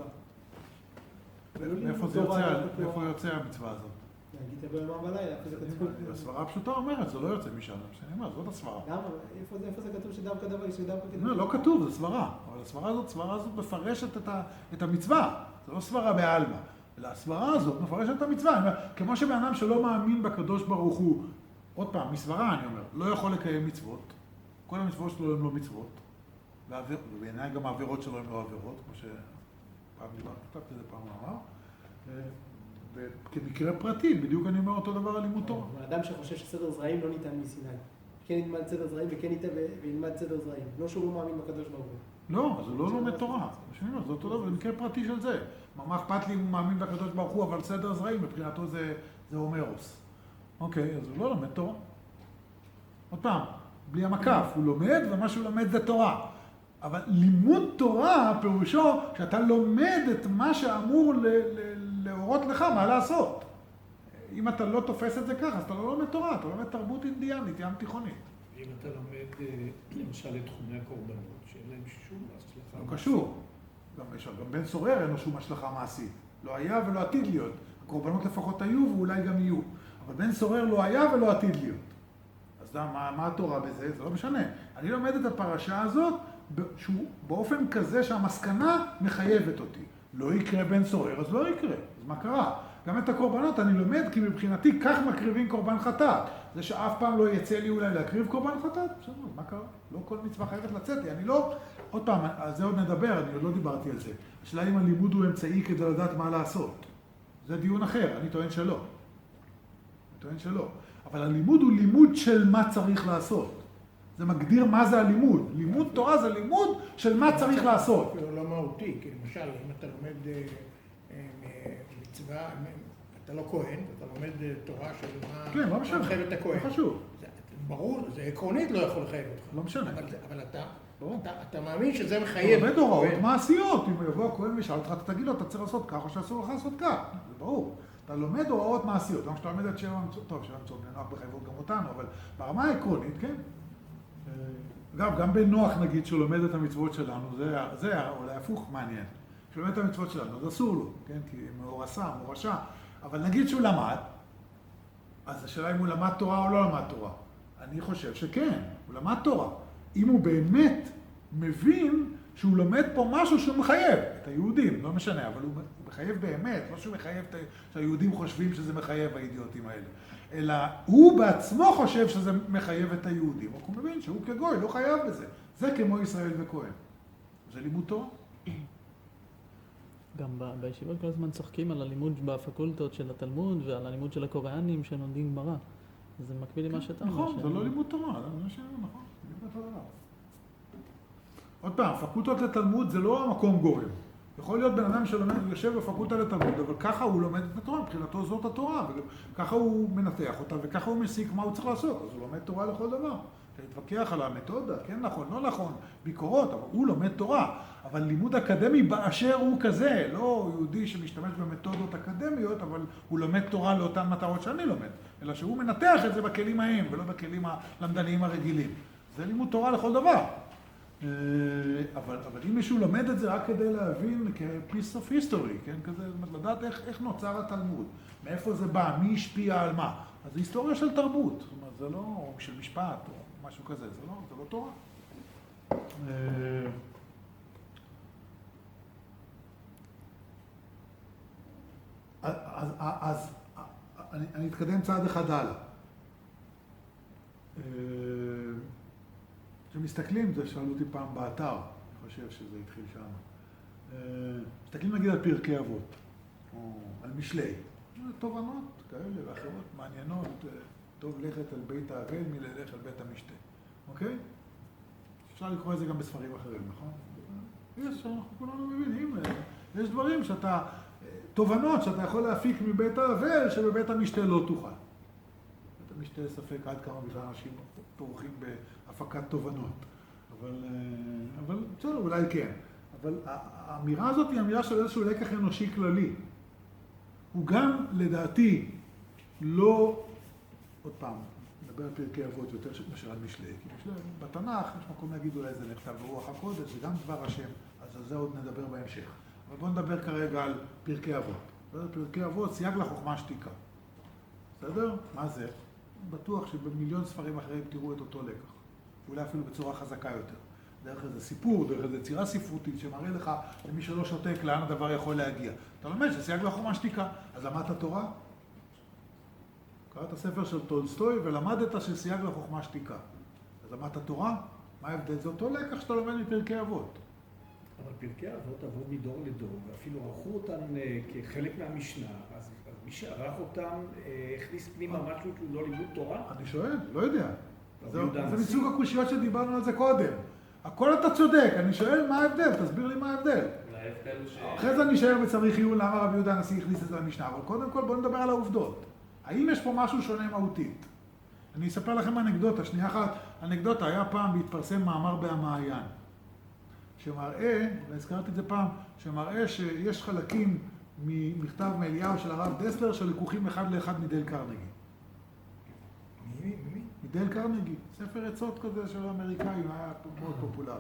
מאיפה זה יוצא, מאיפה יוצא המצווה הזאת? להגיד את ביומם בלילה, איפה זה כתוב? הסברה הפשוטה אומרת, זה לא יוצא משם, שאני אומר, זאת הסברה. למה? איפה זה- איפה זה כתוב שדווקא דבר, שדווקא כתוב? לא, לא כתוב, זה סברה. אבל הסברה הזאת, הסברה הזאת מפרשת את, ה, את המצווה. זה לא סברה בעלמא. אלא הסברה הזאת מפרשת את המצווה. אני אומר, כמו שבן אדם שלא מאמין בקדוש ברוך הוא, עוד פעם, מסברה אני אומר, לא יכול לקיים מצוות. כל המצוות שלו הן לא מצוות. ועביר, ובעיניי גם העבירות שלו הן לא עבירות, כמו שפעם דיברתי, כתבתי את זה פעם הוא אמר. וכמקרה פרטי, בדיוק אני אומר אותו דבר על לימוד תורה. אדם שחושב שסדר זרעים לא ניתן מסיני. כן ילמד סדר זרעים וכן ייתן וילמד סדר זרעים. לא שהוא לא מאמין בקדוש ברוך הוא. לא, זה לא לומד תורה. זה אותו דבר, זה מקרה פרטי של זה. מה אכפת לי אם הוא מאמין בקדוש ברוך הוא, אבל סדר זרעים, מבחינתו זה הומרוס. אוקיי, אז הוא לא לומד תורה. עוד פעם, בלי המקף, הוא לומד, ומה שהוא לומד זה תורה. אבל לימוד תורה פירושו שאתה לומד את מה שאמור ל- ל- להורות לך מה לעשות. אם אתה לא תופס את זה ככה, אז אתה לא לומד תורה, אתה לומד תרבות אינדיאנית, ים תיכונית. אם אתה לומד, אה, למשל, את תחומי הקורבנות, שאין להם שום הצלחה. לא קשור. גם, יש, גם בן סורר אין לו שום השלכה מעשית. לא היה ולא עתיד להיות. הקורבנות לפחות היו ואולי גם יהיו. אבל בן סורר לא היה ולא עתיד להיות. אז מה, מה התורה בזה? זה לא משנה. אני לומד את הפרשה הזאת שהוא באופן כזה שהמסקנה מחייבת אותי. לא יקרה בן סורר, אז לא יקרה. אז מה קרה? גם את הקורבנות אני לומד, כי מבחינתי כך מקריבים קורבן חטאת. זה שאף פעם לא יצא לי אולי להקריב קורבן חטאת, בסדר, מה קרה? לא כל מצווה חייבת לצאת לי. אני לא, עוד פעם, על זה עוד נדבר, אני עוד לא דיברתי על זה. השאלה אם הלימוד הוא אמצעי כדי לדעת מה לעשות. זה דיון אחר, אני טוען שלא. אני טוען שלא. אבל הלימוד הוא לימוד של מה צריך לעשות. זה מגדיר מה זה הלימוד. לימוד תורה זה לימוד של מה צריך לעשות. אפילו לא מהותי, כי למשל, אם אתה לומד אה, אה, מצווה, אתה לא כהן, אתה לומד אה, תורה של מה כן, לא משנה. מחייב את הכהן. לא חשוב. זה, ברור, זה עקרונית לא יכול לחייב אותך. לא משנה. אבל, זה- אבל אתה, ברור. אתה, אתה מאמין שזה אתה מחייב. לומד הוראות כהן. מעשיות. אם יבוא הכהן וישאל אותך, אתה תגיד לו, אתה צריך לעשות כך או שאסור לך לעשות כך. זה ברור. אתה לומד הוראות מעשיות. גם כשאתה לומד את שבע מצוות, טוב, שבע מצוות בני נוח בחייבות גם אותנו, אבל ברמה העקרונית, כן. אגב, גם בנוח נגיד שהוא לומד את המצוות שלנו, זה, זה אולי הפוך מעניין. שהוא לומד את המצוות שלנו, אז אסור לו, כן? כי מאורסה, מאורשה. אבל נגיד שהוא למד, אז השאלה אם הוא למד תורה או לא למד תורה. אני חושב שכן, הוא למד תורה. אם הוא באמת מבין שהוא לומד פה משהו שהוא מחייב את היהודים, לא משנה, אבל הוא מחייב באמת, לא שהוא מחייב, שהיהודים חושבים שזה מחייב האידיוטים האלה, אלא הוא בעצמו חושב שזה מחייב את היהודים, הוא מבין שהוא כגוי, לא חייב בזה. זה כמו ישראל וכהן. זה לימוד תורה. גם בישיבות כל הזמן צוחקים על הלימוד בפקולטות של התלמוד ועל הלימוד של הקוריאנים שלומדים גמרא. זה מקביל למה שאתה אומר. נכון, זה לא לימוד תורה, זה מה שאומר, נכון, זה לימוד תורה. עוד פעם, פקולטות לתלמוד זה לא המקום גורם. יכול להיות בן אדם שיושב בפקולטה לתלמוד, אבל ככה הוא לומד את התורה, מבחינתו זאת התורה, וככה הוא מנתח אותה, וככה הוא מסיק מה הוא צריך לעשות, אז הוא לומד תורה לכל דבר. להתווכח על המתודה, כן נכון, לא נכון, ביקורות, אבל הוא לומד תורה. אבל לימוד אקדמי באשר הוא כזה, לא יהודי שמשתמש במתודות אקדמיות, אבל הוא לומד תורה לאותן מטרות שאני לומד, אלא שהוא מנתח את זה בכלים ההם, ולא בכלים הלמדניים הרגילים. זה לימוד תורה לכל דבר. אבל, אבל אם מישהו לומד את זה רק כדי להבין כ-piece of history, כן, כזה, לדעת איך, איך נוצר התלמוד, מאיפה זה בא, מי השפיע על מה, אז זה היסטוריה של תרבות, זאת אומרת, זה לא של משפט או משהו כזה, זה לא, זה לא תורה. אז, אז אני, אני אתקדם צעד אחד הלאה. כשמסתכלים, זה שאלו אותי פעם באתר, אני חושב שזה התחיל שם. מסתכלים נגיד על פרקי אבות, או על משלי. תובנות כאלה ואחרות, מעניינות, טוב לכת על בית האבל מללך על בית המשתה. אוקיי? אפשר לקרוא את זה גם בספרים אחרים, נכון? יש, אנחנו כולנו מבינים, יש דברים שאתה, תובנות שאתה יכול להפיק מבית האבל שבבית המשתה לא תוכל. בית המשתה ספק עד כמה בכלל אנשים פורחים בהפקת תובנות. אבל, אבל בסדר, אולי כן. אבל האמירה הזאת היא אמירה של איזשהו לקח אנושי כללי. הוא גם, לדעתי, לא, עוד פעם, נדבר על פרקי אבות יותר מאשר על משלי, כי משלי, בתנ"ך יש מקום להגיד אולי זה נכתב ברוח הקודש, זה גם דבר השם, אז על זה עוד נדבר בהמשך. אבל בואו נדבר כרגע על פרקי אבות. פרקי אבות, סייג לחוכמה שתיקה. בסדר? מה זה? בטוח שבמיליון ספרים אחרים תראו את אותו לקח. אולי אפילו בצורה חזקה יותר. דרך איזה סיפור, דרך איזה יצירה ספרותית שמראה לך למי שלא שותק לאן הדבר יכול להגיע. אתה לומד שסייג לחוכמה שתיקה. אז למדת תורה? קראת הספר של טולסטוי ולמדת שסייג לחוכמה שתיקה. אז למדת תורה? מה ההבדל? זה אותו לקח שאתה לומד מפרקי אבות. אבל פרקי אבות עברו מדור לדור, ואפילו ערכו אותם כחלק מהמשנה, אז מי שערך אותם הכניס פנימה משהו שהוא לא לימוד תורה? אני שואל, לא יודע. זה מסוג הקושיות שדיברנו על זה קודם. הכל אתה צודק, אני שואל מה ההבדל, תסביר לי מה ההבדל. אחרי זה אני אשאר וצריך עיון למה רבי יהודה הנשיא הכניס את זה למשנה, אבל קודם כל בואו נדבר על העובדות. האם יש פה משהו שונה מהותית? אני אספר לכם אנקדוטה, שנייה אחת. אנקדוטה, היה פעם בהתפרסם מאמר בהמעיין, שמראה, והזכרתי את זה פעם, שמראה שיש חלקים ממכתב מאליהו של הרב דסלר שלקוחים אחד לאחד מדייל קרנגי. מי? מי? מדייל קרנגי, ספר עצות כזה של האמריקאים, היה מאוד פופולרי.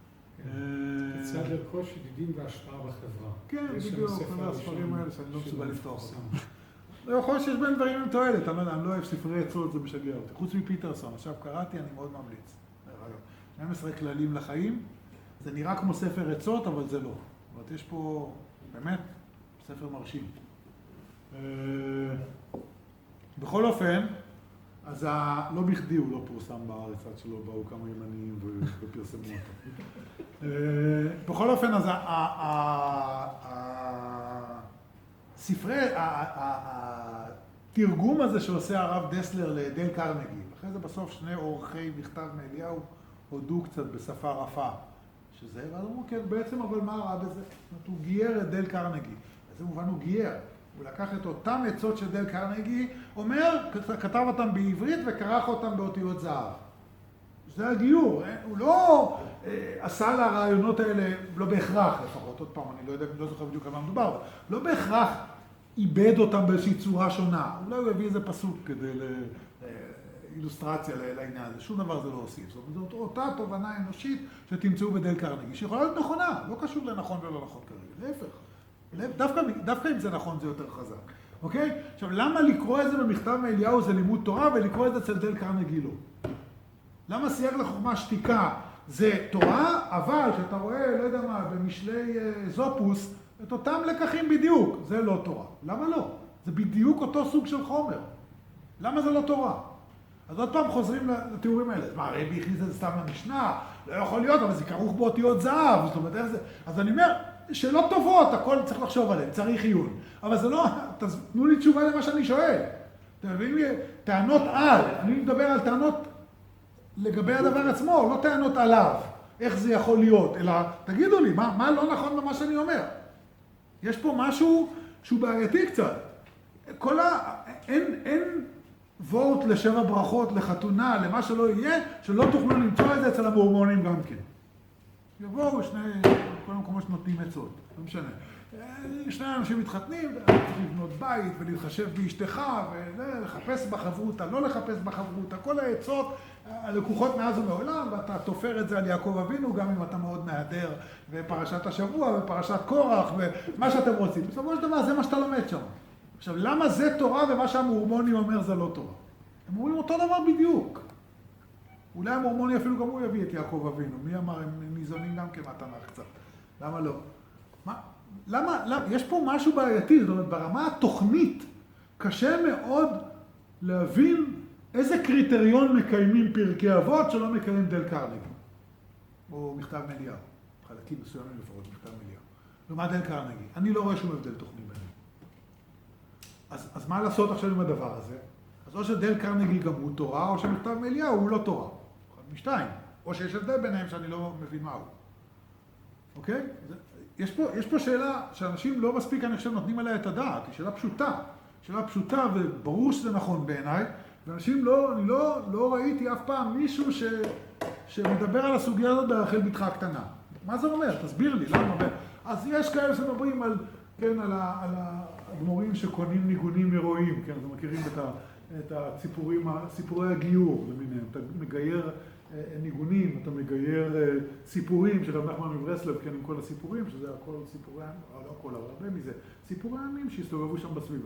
כיצד לרכוש ידידים והשפעה בחברה. כן, בדיוק, כל הספרים האלה שאני לא מסוגל לפתוח אותם. לא יכול שיש בין דברים עם תועלת, אני לא יודע, אני לא אוהב ספרי עצות, זה משגע אותי. חוץ מפיטרסון, עכשיו קראתי, אני מאוד ממליץ. שנים עשר כללים לחיים, זה נראה כמו ספר עצות, אבל זה לא. זאת אומרת, יש פה, באמת, ספר מרשים. בכל אופן, אז לא בכדי הוא לא פורסם בארץ, עד שלא באו כמה ימניים ופרסמו אותו. בכל אופן, אז הספרי, התרגום הזה שעושה הרב דסלר לדייל קרנגי, אחרי זה בסוף שני אורחי מכתב מאליהו הודו קצת בשפה רפה, שזה, ואז אמרו, כן, בעצם, אבל מה רע בזה? הוא גייר את דייל קרנגי. באיזה מובן הוא גייר. הוא לקח את אותם עצות של דייל קרנגי, אומר, כתב אותם בעברית וכרך אותם באותיות זהב. זה הגיור, הוא לא אה, עשה לרעיונות האלה, לא בהכרח לפחות, עוד פעם, אני לא יודע, לא זוכר בדיוק על מה מדובר, לא בהכרח איבד אותם באיזושהי צורה שונה. אולי הוא הביא איזה פסוק כדי לאילוסטרציה לעניין הזה, שום דבר זה לא הוסיף. זאת אומרת, אותה תובנה אנושית שתמצאו בדייל קרנגי, שיכולה להיות נכונה, לא קשור לנכון ולא נכון כרגע, להפך. דווקא, דווקא אם זה נכון זה יותר חזק, אוקיי? עכשיו, למה לקרוא את זה במכתב מאליהו זה לימוד תורה ולקרוא את זה אצל דייל קרנגי לא? למה סייג לחוכמה שתיקה זה תורה, אבל שאתה רואה, לא יודע מה, במשלי זופוס, את אותם לקחים בדיוק, זה לא תורה. למה לא? זה בדיוק אותו סוג של חומר. למה זה לא תורה? אז עוד פעם חוזרים לתיאורים האלה. מה, רבי הכניס את זה סתם למשנה? לא יכול להיות, אבל זה כרוך באותיות זהב. זאת אומרת, איך זה? אז אני אומר, שאלות טובות, הכל צריך לחשוב עליהן, צריך עיון. אבל זה לא, תנו לי תשובה למה שאני שואל. אתם מבינים לי? טענות על, אני מדבר על טענות לגבי הדבר עצמו, לא טענות עליו, איך זה יכול להיות, אלא תגידו לי, מה, מה לא נכון במה שאני אומר? יש פה משהו שהוא בעייתי קצת. כל ה... אין, אין וורט לשבע ברכות, לחתונה, למה שלא יהיה, שלא תוכלו למצוא את זה אצל המורמונים גם כן. יבואו שני, כל המקומות שנותנים עצות, לא משנה. שני אנשים מתחתנים, צריך לבנות בית ולהתחשב באשתך, ולחפש בחברותא, לא לחפש בחברותא, כל העצות הלקוחות מאז ומעולם, ואתה תופר את זה על יעקב אבינו, גם אם אתה מאוד מהדר, ופרשת השבוע, ופרשת קורח, ומה שאתם רוצים. בסופו של דבר, זה מה שאתה לומד שם. עכשיו, למה זה תורה ומה שהמורמוני אומר זה לא תורה? הם אומרים אותו דבר בדיוק. אולי המורמוני אפילו גם הוא יביא את יעקב אבינו. מי אמר, הם ניזונים גם כן מהתנ"ך קצת. למה לא? מה? למה, למה? יש פה משהו בעייתי, זאת אומרת, ברמה התוכנית, קשה מאוד להבין איזה קריטריון מקיימים פרקי אבות שלא מקיים דל קרנגי. או מכתב מליהו. חלקים מסוימים לפחות, מכתב מליהו. לעומת דל קרנגי. אני לא רואה שום הבדל תוכני ביניהם. אז, אז מה לעשות עכשיו עם הדבר הזה? אז או שדל קרנגי גם הוא תורה, או שמכתב מליהו הוא לא תורה. אחד משתיים. או שיש הבדל ביניהם שאני לא מבין מהו. אוקיי? זה, יש פה, יש פה שאלה שאנשים לא מספיק, אני חושב, נותנים עליה את הדעת. היא שאלה פשוטה. שאלה פשוטה, וברור שזה נכון בעיניי. ואנשים לא, אני לא, לא ראיתי אף פעם מישהו ש, שמדבר על הסוגיה הזאת ברחל בתך הקטנה. מה זה אומר? תסביר לי, למה? אז יש כאלה שמדברים על, כן, על, ה, על האדמו"רים שקונים ניגונים הירואיים, כן, אתם מכירים את, ה, את הציפורים, סיפורי הגיור למיניהם. אתה מגייר ניגונים, אתה מגייר סיפורים של רב נחמן מברסלב, כן, עם כל הסיפורים, שזה הכל סיפורי, לא הכל, אבל הרבה מזה, סיפורי העמים שהסתובבו שם בסביבה.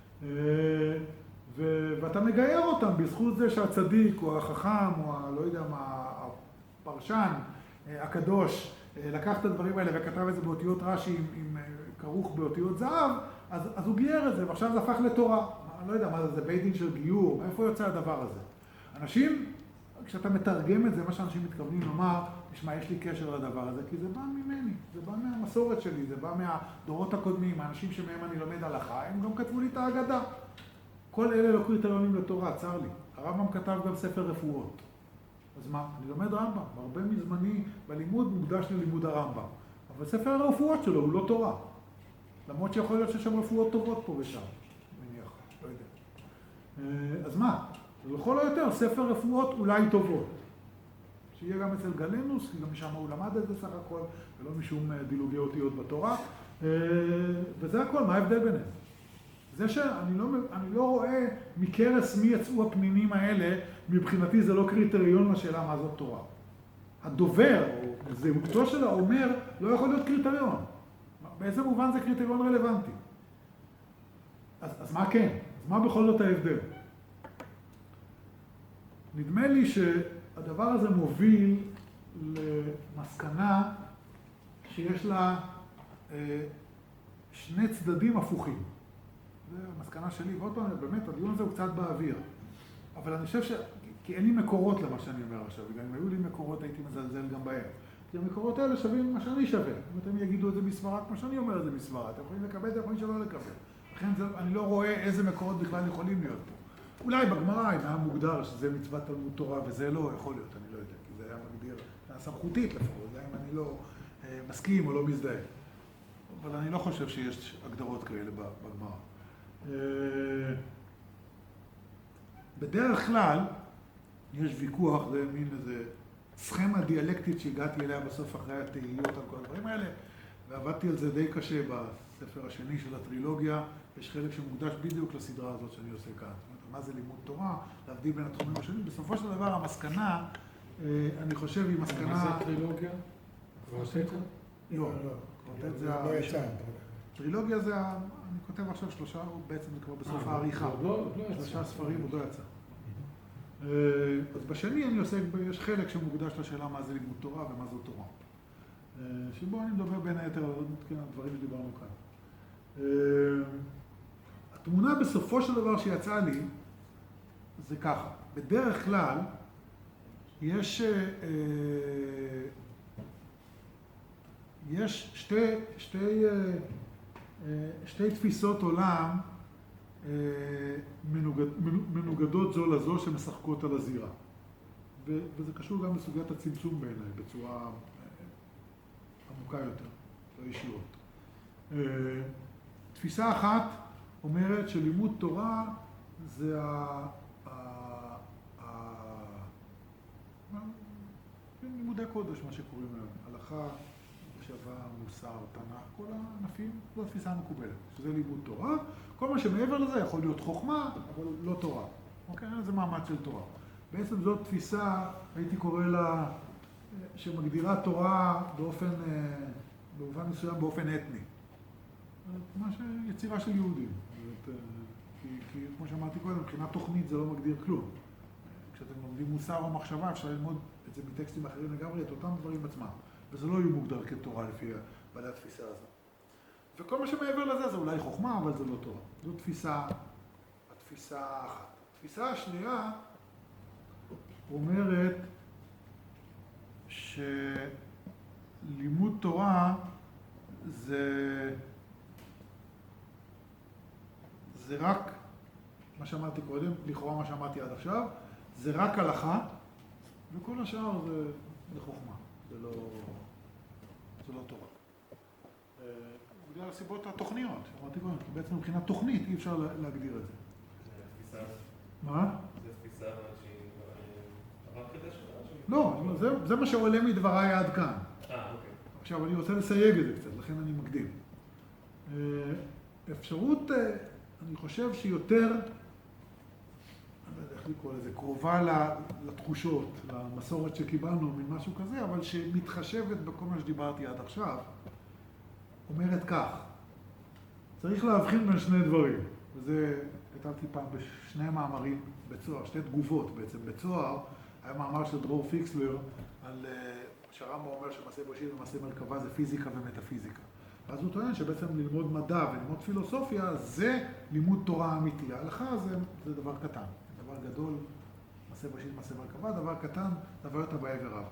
ו- ואתה מגייר אותם בזכות זה שהצדיק או החכם או ה- לא יודע מה, הפרשן, הקדוש, לקח את הדברים האלה וכתב את זה באותיות רש"י עם, עם כרוך באותיות זהב, אז, אז הוא גייר את זה ועכשיו זה הפך לתורה. אני לא יודע מה זה, זה בית דין של גיור, מאיפה יוצא הדבר הזה? אנשים, כשאתה מתרגם את זה, מה שאנשים מתכוונים לומר, תשמע, יש לי קשר לדבר הזה, כי זה בא ממני, זה בא מהמסורת שלי, זה בא מהדורות הקודמים, האנשים שמהם אני לומד הלכה, הם גם כתבו לי את ההגדה. כל אלה לא קריטריונים לתורה, צר לי. הרמב"ם כתב גם ספר רפואות. אז מה? אני לומד רמב"ם. הרבה מזמני בלימוד מוקדש ללימוד הרמב"ם. אבל ספר הרפואות שלו הוא לא תורה. למרות שיכול להיות שיש שם רפואות טובות פה ושם. מניח, לא יודע. אז מה? לכל היותר, ספר רפואות אולי טובות. שיהיה גם אצל גלנוס, כי גם משם הוא למד את זה סך הכל, ולא משום דילוגי אותיות בתורה. וזה הכל, מה ההבדל ביניהם? זה שאני לא, אני לא רואה מקרס מי יצאו הפנינים האלה, מבחינתי זה לא קריטריון לשאלה מה זאת תורה. הדובר, או זהותו של האומר, לא יכול להיות קריטריון. באיזה מובן זה קריטריון רלוונטי? אז, אז מה כן? אז מה בכל זאת ההבדל? נדמה לי שהדבר הזה מוביל למסקנה שיש לה אה, שני צדדים הפוכים. זה המסקנה שלי, ועוד פעם, באמת, הדיון הזה הוא קצת באוויר. אבל אני חושב ש... כי אין לי מקורות למה שאני אומר עכשיו, וגם אם היו לי מקורות הייתי מזלזל גם בהם. כי המקורות האלה שווים מה שאני שווה. אם אתם יגידו את זה בסברה, כמו שאני אומר את זה בסברה, אתם יכולים לקבל, אתם יכולים שלא לקבל. לכן זה, אני לא רואה איזה מקורות בכלל יכולים להיות פה. אולי בגמרא, אם היה מוגדר שזה מצוות תלמוד תורה וזה לא, יכול להיות, אני לא יודע, כי זה היה מגדיר, זה היה סמכותית לפחות, גם אם אני לא אה, מסכים או לא מזדהה. אבל אני לא חושב שיש הגדרות כאלה בגמרא. בדרך כלל יש ויכוח, זה מין איזה סכמה דיאלקטית שהגעתי אליה בסוף אחרי התהיות על כל הדברים האלה, ועבדתי על זה די קשה בספר השני של הטרילוגיה. יש חלק שמוקדש בדיוק לסדרה הזאת שאני עושה כאן. מה זה לימוד תורה, להבדיל בין התחומים השונים. בסופו של דבר המסקנה, אני חושב, היא מסקנה... מה זה טרילוגיה? קוורטט? לא, קוורטט זה... לא יצא. טרילוגיה זה, אני כותב עכשיו שלושה, בעצם זה כבר בסוף העריכה. שלושה ספרים, עוד לא יצא. אז בשני אני עוסק, יש חלק שמוקדש לשאלה מה זה לימוד תורה ומה זו תורה. שבו אני מדבר בין היתר על הדברים שדיברנו כאן. התמונה בסופו של דבר שיצאה לי זה ככה. בדרך כלל יש, יש שתי, שתי, שתי תפיסות עולם מנוגד, מנוגדות זו לזו שמשחקות על הזירה. וזה קשור גם לסוגיית הצמצום בעיניי, בצורה עמוקה יותר, לא ישירות. תפיסה אחת אומרת שלימוד תורה זה ה... לימודי קודש, מה שקוראים להם, הלכה, מחשבה, מוסר, תנ"ך, כל הענפים, זו התפיסה המקובלת, שזה לימוד תורה. כל מה שמעבר לזה יכול להיות חוכמה, אבל לא תורה. אוקיי? זה מעמד של תורה. בעצם זאת תפיסה, הייתי קורא לה, שמגדירה תורה באופן, באופן מסוים, באופן אתני. מה שיצירה של יהודים. כי, כי כמו שאמרתי קודם, מבחינה תוכנית זה לא מגדיר כלום. כשאתם לומדים מוסר או מחשבה, אפשר ללמוד את זה מטקסטים אחרים לגמרי, את אותם דברים עצמם. וזה לא יהיה מוגדר כתורה לפי בעלי התפיסה הזו. וכל מה שמעבר לזה זה אולי חוכמה, אבל זה לא תורה. זו תפיסה, התפיסה האחת. התפיסה השנייה אומרת שלימוד תורה זה, זה רק, מה שאמרתי קודם, לכאורה מה שאמרתי עד עכשיו, זה רק הלכה, וכל השאר זה, זה חוכמה, זה לא, זה לא תורה. בגלל הסיבות התוכניות, שאמרתי קודם, כי בעצם מבחינת תוכנית אי אפשר להגדיר את זה. זה תפיסה... מה? זה תפיסה שהיא... עבר כדי שלה? לא, זה, זה מה שעולה מדבריי עד כאן. אה, אוקיי. עכשיו, אני רוצה לסייג את זה קצת, לכן אני מקדים. אפשרות, אני חושב שיותר, אני לא יודע איך לקרוא לזה, קרובה לתחושות, למסורת שקיבלנו ממשהו כזה, אבל שמתחשבת בכל מה שדיברתי עד עכשיו, אומרת כך, צריך להבחין בין שני דברים, וזה כתבתי פעם בשני מאמרים בצוהר, שתי תגובות בעצם בצוהר, היה מאמר של דרור פיקסלר על שהרמב"ם אומר שמעשה בראשית ומעשה מרכבה זה פיזיקה ומטאפיזיקה. ואז הוא טוען שבעצם ללמוד מדע וללמוד פילוסופיה זה לימוד תורה אמיתי. ההלכה זה, זה דבר קטן, דבר גדול, מעשה בראשית, מעשה מרכבה, דבר קטן, דבר יותר בעבר רב.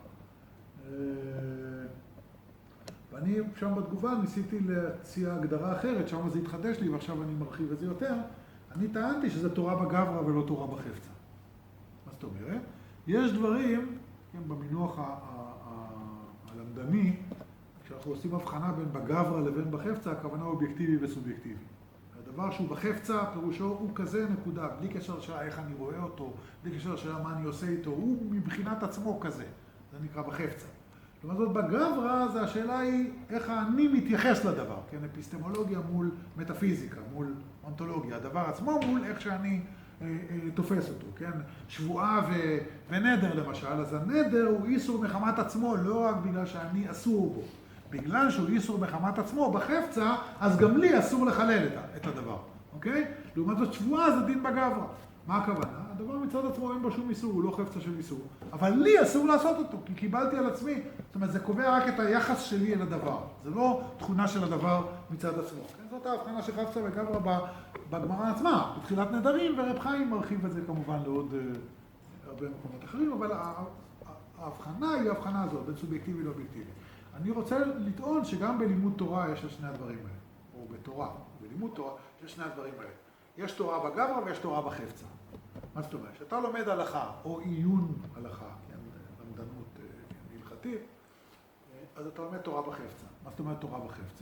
ואני שם בתגובה ניסיתי להציע הגדרה אחרת, שם זה התחדש לי ועכשיו אני מרחיב את זה יותר. אני טענתי שזה תורה בגברא ולא תורה בחפצה. מה זאת אומרת? יש דברים, כן, במינוח הלמדני, כשאנחנו עושים הבחנה בין בגברא לבין בחפצה, הכוונה אובייקטיבי וסובייקטיבי. הדבר שהוא בחפצה, פירושו הוא כזה נקודה, בלי קשר לשאלה איך אני רואה אותו, בלי קשר לשאלה מה אני עושה איתו, הוא מבחינת עצמו כזה. זה נקרא בחפצה. לעומת זאת, בגברא, זה השאלה היא איך אני מתייחס לדבר, כן? אפיסטמולוגיה מול מטאפיזיקה, מול אונתולוגיה. הדבר עצמו מול איך שאני אה, אה, תופס אותו, כן? שבועה ו... ונדר למשל, אז הנדר הוא איסור מחמת עצמו, לא רק בגלל שאני אסור בו. בגלל שהוא איסור מחמת עצמו בחפצה, אז גם לי אסור לחלל את הדבר, אוקיי? לעומת זאת, שבועה זה דין בגברא. מה הכוונה? הדבר מצד עצמו אין בו שום איסור, הוא לא חפצה של איסור. אבל לי אסור לעשות אותו, כי קיבלתי על עצמי. זאת אומרת, זה קובע רק את היחס שלי אל הדבר. זה לא תכונה של הדבר מצד עצמו. זאת ההבחנה של חפצה וגברא בגמרא עצמה, בתחילת נדרים, ורב חיים מרחיב את זה כמובן לעוד הרבה מקומות אחרים, אבל ההבחנה היא ההבחנה הזאת, בין סובייקטיבי לאובייקטיבי. אני רוצה לטעון שגם בלימוד תורה יש שני הדברים האלה, או בתורה, בלימוד תורה יש שני הדברים האלה. יש תורה בגברא ויש תורה בחפצה. מה זאת אומרת? כשאתה לומד הלכה או עיון הלכה, כן, למדנות הלכתית, אז אתה לומד תורה בחפצה. מה זאת אומרת תורה בחפצה?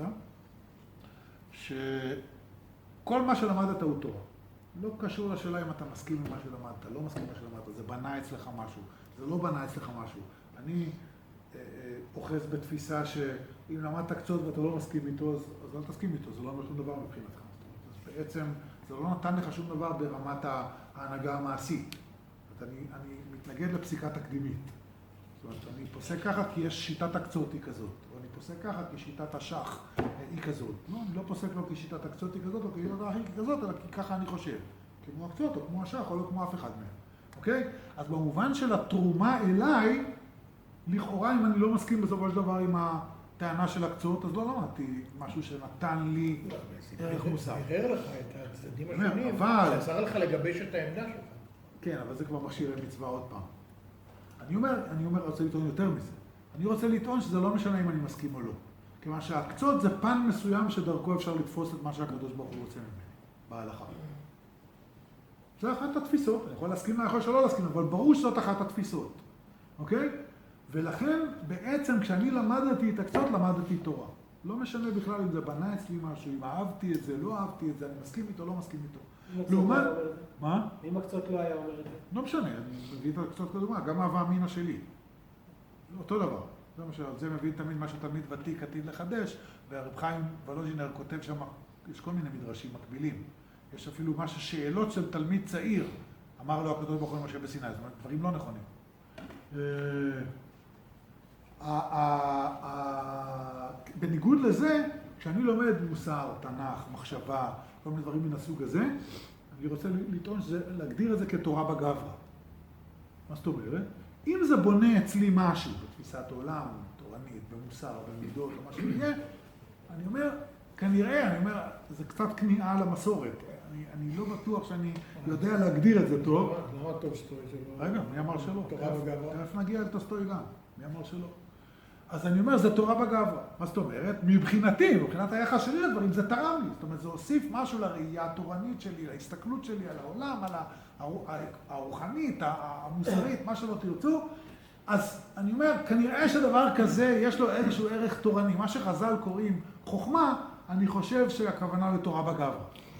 שכל מה שלמדת הוא תורה. לא קשור לשאלה אם אתה מסכים עם מה שלמדת, לא מסכים עם מה שלמדת, זה בנה אצלך משהו, זה לא בנה אצלך משהו. אני אוחז בתפיסה שאם למדת קצות ואתה לא מסכים איתו, אז, אז אל תסכים איתו, זה לא אומר שום דבר מבחינתך. אז בעצם זה לא נתן לך שום דבר ברמת ההנהגה המעשית. אני, אני מתנגד לפסיקה תקדימית. זאת אומרת, אני פוסק ככה כי יש שיטת הקצות היא כזאת, או אני פוסק ככה כי שיטת השח היא כזאת. לא, אני לא פוסק לא כי שיטת הקצות היא כזאת, או כי שיטת האחי היא כזאת, אלא כי ככה אני חושב. כמו הקצות, או כמו השח, או לא כמו אף אחד מהם. אוקיי? אז במובן של התרומה אליי, לכאורה אם אני לא מסכים בסופו של דבר עם הטענה של הקצות, אז לא למדתי משהו שנתן לי ערך מוסף. בירר לך את הצדדים אומר, השונים, אבל- שעזר לך לגבש את העמדה שלך. כן, אבל זה כבר מכשיר מצווה עוד פעם. אני אומר, אני אומר, רוצה לטעון יותר מזה. אני רוצה לטעון שזה לא משנה אם אני מסכים או לא. כיוון שהקצות זה פן מסוים שדרכו אפשר לתפוס את מה שהקדוש ברוך הוא רוצה ממני, בהלכה. זה אחת התפיסות, אני יכול להסכים לה, יכול שלא להסכים, אבל ברור שזאת אחת התפיסות, אוקיי? ולכן בעצם כשאני למדתי את הקצות, למדתי תורה. לא משנה בכלל אם זה בנה אצלי משהו, אם אהבתי את זה, לא אהבתי את זה, אני מסכים איתו, לא מסכים איתו. אם הקצות לעומת... לא היה אומר את זה? מה? אם הקצות לא היה אומר את זה? לא משנה, אני מביא את הקצות כדוגמה, גם אהבה אמינה שלי. אותו דבר. זה מה ש... זה מביא תמיד מה שתלמיד ותיק עתיד לחדש, והרב חיים ולוז'ינר כותב שם, יש כל מיני מדרשים מקבילים. יש אפילו מה ששאלות של תלמיד צעיר, אמר לו הקדוש ברוך הוא למשה בסיני, זאת אומרת, דברים לא נכונים. בניגוד לזה, כשאני לומד מוסר, תנ"ך, מחשבה, כל מיני דברים מן הסוג הזה, אני רוצה לטעון שזה, להגדיר את זה כתורה בגברא. מה זאת אומרת? אם זה בונה אצלי משהו, בתפיסת עולם, תורנית, במוסר, במידות, או מה שיהיה, אני אומר, כנראה, אני אומר, זה קצת כניעה למסורת. אני, אני לא בטוח שאני יודע להגדיר את זה טוב. למה טולסטוי זה לא... רגע, מי אמר שלא? תורה בגברא? תכף נגיע לטולסטוי גם. מי אמר שלא? אז אני אומר, זה תורה בגברא. מה זאת אומרת? מבחינתי, מבחינת היחס שלי לדברים, זה תרם לי. זאת אומרת, זה הוסיף משהו לראייה התורנית שלי, להסתכלות שלי על העולם, על הרוחנית, המוסרית, מה שלא תרצו. אז אני אומר, כנראה שדבר כזה יש לו איזשהו ערך תורני. מה שחז"ל קוראים חוכמה, אני חושב שהכוונה לתורה בגברא.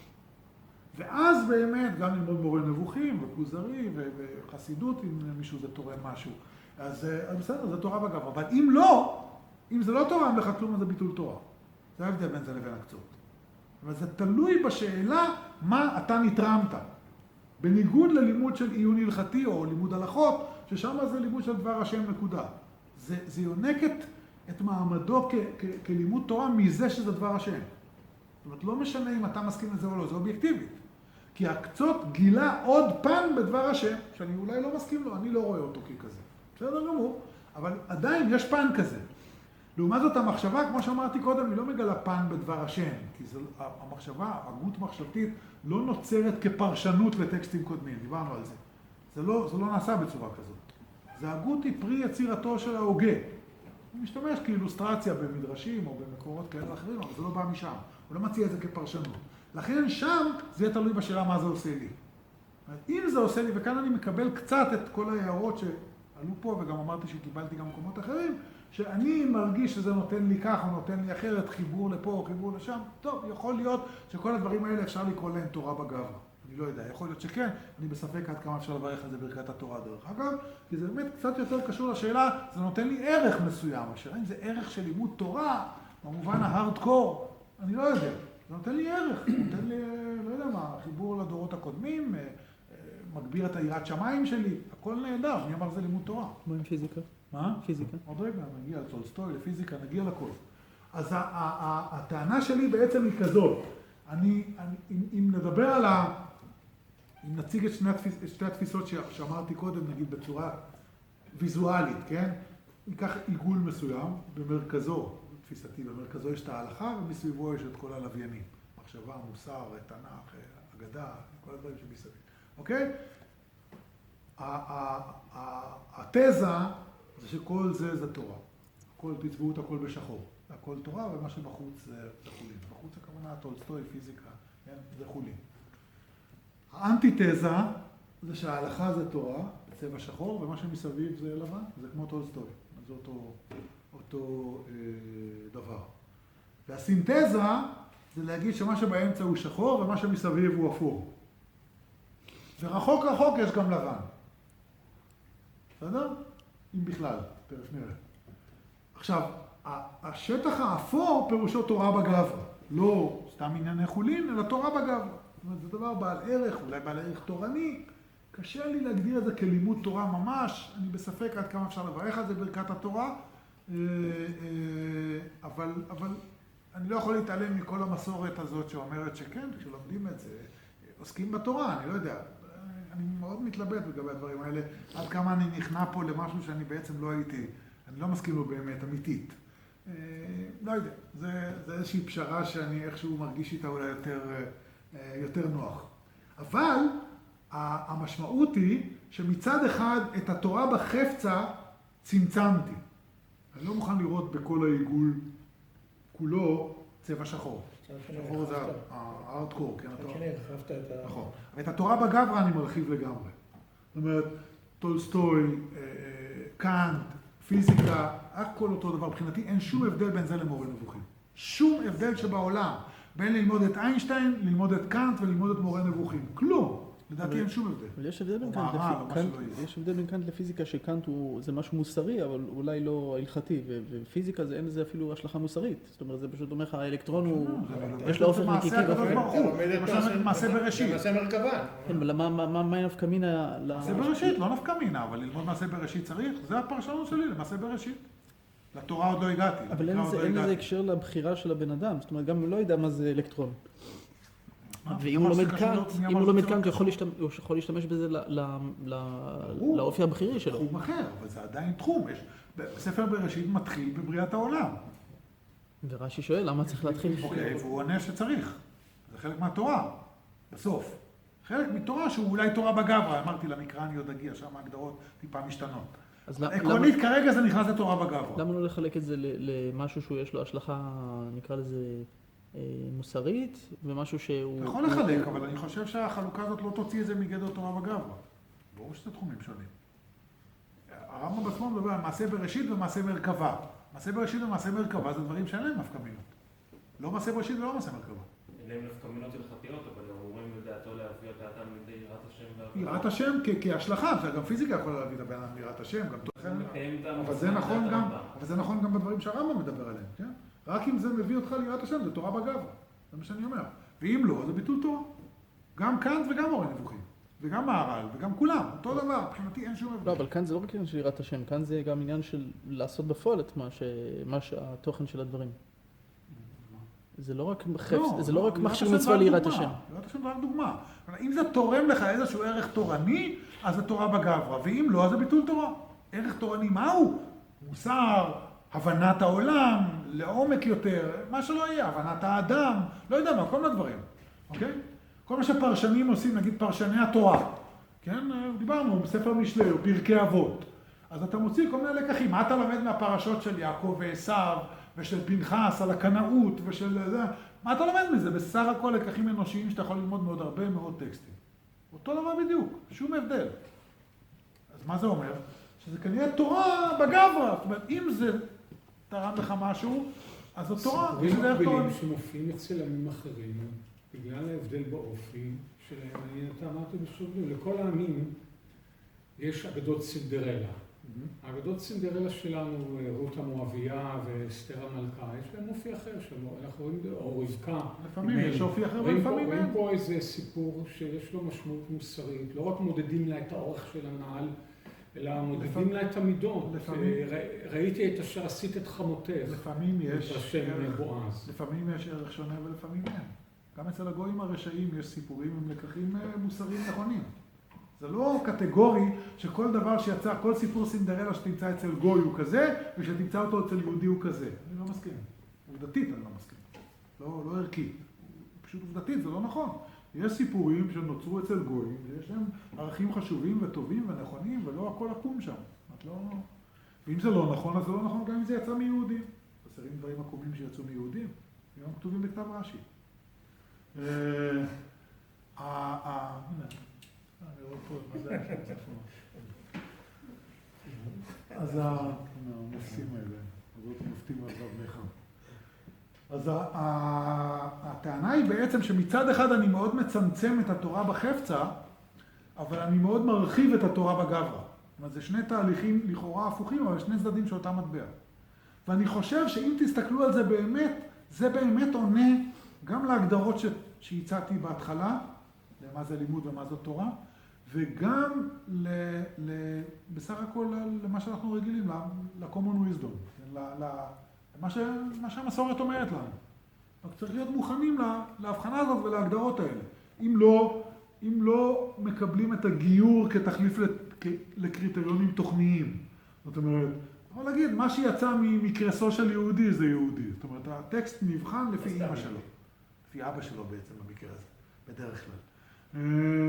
ואז באמת, גם ללמוד מורה נבוכים וכוזרי וחסידות, אם מישהו זה תורם משהו. אז, אז בסדר, זה תורה בגברא. אבל אם לא, אם זה לא תורם לך כלום, אז זה ביטול תורה. זה ההבדל בין זה לבין הקצות. אבל זה תלוי בשאלה מה אתה נתרמת. בניגוד ללימוד של עיון הלכתי או לימוד הלכות, ששם זה לימוד של דבר השם נקודה. זה, זה יונק את, את מעמדו כ, כ, כלימוד תורה מזה שזה דבר השם. זאת אומרת, לא משנה אם אתה מסכים לזה או לא, זה אובייקטיבית. כי הקצות גילה עוד פן בדבר השם, שאני אולי לא מסכים לו, אני לא רואה אותו ככזה. בסדר גמור, אבל עדיין יש פן כזה. לעומת זאת, המחשבה, כמו שאמרתי קודם, היא לא מגלה פן בדבר השם, כי זה, המחשבה, הגות מחשבתית, לא נוצרת כפרשנות לטקסטים קודמים, דיברנו על זה. זה לא, זה לא נעשה בצורה כזאת. זה הגות היא פרי יצירתו של ההוגה. הוא משתמש כאילוסטרציה במדרשים או במקורות כאלה אחרים, אבל זה לא בא משם. הוא לא מציע את זה כפרשנות. לכן שם זה יהיה תלוי בשאלה מה זה עושה לי. אם זה עושה לי, וכאן אני מקבל קצת את כל ההערות שעלו פה, וגם אמרתי שקיבלתי גם מקומות אחרים, שאני מרגיש שזה נותן לי כך או נותן לי אחרת, חיבור לפה או חיבור לשם, טוב, יכול להיות שכל הדברים האלה אפשר לקרוא להם תורה בגברא. אני לא יודע, יכול להיות שכן, אני בספק עד כמה אפשר לברך על זה ברכת התורה דרך אגב, כי זה באמת קצת יותר קשור לשאלה, זה נותן לי ערך מסוים, השאלה אם זה ערך של לימוד תורה, במובן ההארדקור, אני לא יודע, זה נותן לי ערך, זה נותן לי, לא יודע מה, חיבור לדורות הקודמים, מגביר את היראת שמיים שלי, הכל נהדר, אני אמר זה לימוד תורה. מה עם פיזיקה? מה? פיזיקה. עוד רגע, נגיע לטולסטוי, לפיזיקה, נגיע לכל. אז הטענה שלי בעצם היא כזאת, אני, אני, אם, אם נדבר על ה... אם נציג את שני, התפיס, את שתי התפיסות שאמרתי קודם, נגיד בצורה ויזואלית, כן? ניקח עיגול מסוים, במרכזו, תפיסתי, במרכזו יש את ההלכה, ומסביבו יש את כל הלוויינים. מחשבה, מוסר, תנ"ך, אגדה, כל הדברים שמסביב. אוקיי? התזה זה שכל זה זה תורה. הכל, תצבעו את הכל בשחור. הכל תורה, ומה שבחוץ זה חולין. בחוץ הכוונה, טולסטוי, פיזיקה, כן? זה חולין. האנטיתזה זה שההלכה זה תורה, בצבע שחור, ומה שמסביב זה לבן, זה כמו טולסטוי. זה אותו, אותו אה, דבר. והסינתזה זה להגיד שמה שבאמצע הוא שחור, ומה שמסביב הוא אפור. ורחוק רחוק יש גם לבן. בסדר? אם בכלל, תכף נראה. עכשיו, השטח האפור פירושו תורה בגברא. לא סתם ענייני חולין, אלא תורה בגברא. זאת אומרת, זה דבר בעל ערך, אולי בעל ערך תורני. קשה לי להגדיר את זה כלימוד תורה ממש. אני בספק עד כמה אפשר לברך על זה ברכת התורה. אבל, אבל אני לא יכול להתעלם מכל המסורת הזאת שאומרת שכן, כשלומדים את זה, עוסקים בתורה, אני לא יודע. אני מאוד מתלבט לגבי הדברים האלה, עד כמה אני נכנע פה למשהו שאני בעצם לא הייתי, אני לא מסכים לו באמת, אמיתית. לא יודע, זה, זה איזושהי פשרה שאני איכשהו מרגיש איתה אולי יותר, יותר נוח. אבל המשמעות היא שמצד אחד את התורה בחפצה צמצמתי. אני לא מוכן לראות בכל העיגול כולו צבע שחור. שחור זה הארדקור, כן? מצד שני, הרחבת את ה... נכון. ואת התורה בגברא אני מרחיב לגמרי. זאת אומרת, טולסטוי, קאנט, פיזיקה, הכל אותו דבר. מבחינתי אין שום הבדל בין זה למורה נבוכים. שום הבדל שבעולם. בין ללמוד את איינשטיין, ללמוד את קאנט וללמוד את מורה נבוכים. כלום. לדעתי אין שום הבדל. אבל יש הבדל בין קאנט מערב, או מה לפי- שלא יהיה. יש הבדל בין קאנט לפיזיקה, שקאנט הוא- זה משהו מוסרי, אבל אולי לא הלכתי, ו- ופיזיקה זה אין לזה אפילו השלכה מוסרית. זאת אומרת, זה פשוט אומר לך, האלקטרון הוא... יש לו אופן מעשה נקיקי הקדוש ואופן... ברוך הוא. למשל מעשה בראשית. מעשה מרכבה. כן, אבל מה- מה- מה מה נפקא מינה ל... מעשה בראשית, לא נפקא מינה, אבל ללמוד מעשה בראשית צריך, זה הפרשנות שלי למעשה בראשית. לתורה עוד לא הגעתי. אבל אין לתקרא עוד לזה- לא אין לזה הגעתי. הקשר לבחירה של הבן אדם. זאת אומרת, גם הוא לא ידע מה זה אלקטרון. מה? ואם הוא מה לומד שקשור- קאנט, מי אם אמר הוא לומד שזה קאנט, לא הוא יכול להשתמש- הוא יכול להשתמש בזה ל- ל- ל- ברור. לאופי הבחירי שלו. תחום אחר, אבל זה עדיין תחום. יש, ספר בראשית מתחיל בבריאת העולם. ורש"י שואל, למה צריך להתחיל? אוקיי, והוא עונה שצריך. זה חלק מהתורה, בסוף. חלק מתורה שהוא אולי תורה בגברא. אמרתי, למקרא אני עוד אגיע, שם ההגדרות טיפה משתנות. אז למה- עקרונית כרגע זה נכנס לתורה בגברא. למה לא לחלק את זה ל- למשהו שיש לו השלכה, נקרא לזה, אה, מוסרית, ומשהו שהוא... אתה יכול לחלק, אבל אני חושב שהחלוקה הזאת לא תוציא את זה מגדר תורה בגברא. ברור שזה תחומים שונים. הרמב"ם בעצמו מדבר על מעשה בראשית ומעשה מרכבה. מעשה בראשית ומעשה מרכבה זה דברים שאין להם נפקא מינות. לא מעשה בראשית ולא מעשה מרכבה. אין להם נפקא מינות הלכתיות, אבל הם אמורים לדעתו להביא את דעתם לידי יראת השם והעבודה. יראת השם כ- כהשלכה, גם פיזיקה יכולה להביא את הבן אדם ליראת השם, גם זה מקיים את אבל זה המסורת נכון דעת גם, הרמב"ם. אבל זה נכון גם בדברים שהרמב"ם מדבר עליהם, כן? רק אם זה מביא אותך ליראת השם, זה תורה בגברא, זה מה שאני אומר. ואם לא, זה ביטול תורה. גם קאנט וגם מורה נבוכים, וגם מהר"ל, וגם כולם, אותו דבר, מבחינתי אין שום הבדל. לא, אבל כאן זה לא רק עניין של יראת השם, כאן זה גם עניין של לעשות בפועל את מה ש... מה שהתוכן של הדברים. זה לא רק חפץ, זה לא רק יראת מכשיר השם מצווה רק ליראת דוגמה. השם. יראת השם זה רק דוגמה. אבל אם זה תורם לך איזשהו ערך תורני, אז זה תורה בגברא, ואם לא, אז זה ביטול תורה. ערך תורני מהו? מוסר, הבנת העולם, לעומק יותר, מה שלא יהיה, הבנת האדם, לא יודע מה, כל מיני דברים, אוקיי? כל מה שפרשנים עושים, נגיד פרשני התורה, כן? דיברנו בספר משלי או פרקי אבות. אז אתה מוציא כל מיני לקחים. מה אתה למד מהפרשות של יעקב ועשיו ושל פנחס על הקנאות ושל זה? מה אתה לומד מזה? בסך הכל לקחים אנושיים שאתה יכול ללמוד מאוד הרבה מאוד טקסטים. אותו דבר בדיוק, שום הבדל. אז מה זה אומר? שזה כנראה תורה בגברא. זאת אומרת, אם זה תרם לך משהו, אז זו תורה. סיפורים יש דרך תורה. מקבילים שמופיעים אצל עמים אחרים, בגלל ההבדל באופי שלהם, אני אתה אמרתי בסוגרים, לכל העמים יש אגדות סינדרלה. האגדות סינדרלה שלנו, רות המואבייה ואסתר המלכה, יש להם אופי אחר שלו, אנחנו רואים, או רבקה. לפעמים יש אופי אחר רואים פה- ולפעמים רואים אין. פה איזה סיפור שיש לו משמעות מוסרית, לא רק מודדים לה את האורך של הנעל, אלא מודדים לפעמים- לה את המידות. לפעמים- ר- ראיתי את אשר עשית את חמותך, לפעמים יש מתרשם ערך- בועז. לפעמים יש ערך שונה ולפעמים אין. גם אצל הגויים הרשעים יש סיפורים עם לקחים אה, מוסריים נכונים. זה לא קטגורי שכל דבר שיצא, כל סיפור סינדרלה שתמצא אצל גוי הוא כזה, ושתמצא אותו אצל יהודי הוא כזה. אני לא מסכים. עובדתית אני לא מסכים. לא, לא ערכית. פשוט עובדתית, זה לא נכון. יש סיפורים שנוצרו אצל גויים, ויש להם ערכים חשובים וטובים ונכונים, ולא הכל עקום שם. את לא... ואם זה לא נכון, אז זה לא נכון גם אם זה יצא מיהודים. חסרים דברים עקומים שיצאו מיהודים. הם כתובים בכתב רש"י. אה, אה, אה, הנה. אני רואה פה, מה זה היה שם צפון? אז המופתים האלה, הזאת המופתים על רב מיכה. אז ה- ה- הטענה היא בעצם שמצד אחד אני מאוד מצמצם את התורה בחפצה, אבל אני מאוד מרחיב את התורה בגברא. זאת אומרת, זה שני תהליכים לכאורה הפוכים, אבל שני צדדים של אותה מטבע. ואני חושב שאם תסתכלו על זה באמת, זה באמת עונה גם להגדרות ש- שהצעתי בהתחלה, למה זה לימוד ומה זו תורה, וגם ל, ל, בסך הכל למה שאנחנו רגילים, ל-common wisdom, ל- ל- למה ש, מה שהמסורת אומרת לנו. רק צריך להיות מוכנים לה, להבחנה הזאת ולהגדרות האלה. אם לא, אם לא מקבלים את הגיור כתחליף לקריטריונים תוכניים. זאת אומרת, אני יכול להגיד, מה שיצא מקרסו של יהודי זה יהודי. זאת אומרת, הטקסט נבחן לפי אמא שלו. לפי אבא שלו בעצם במקרה הזה, בדרך כלל.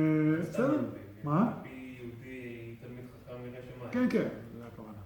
בסדר? מה? לפי יהודי תלמיד חכם ירא שמיים. כן, כן, זה הכוונה.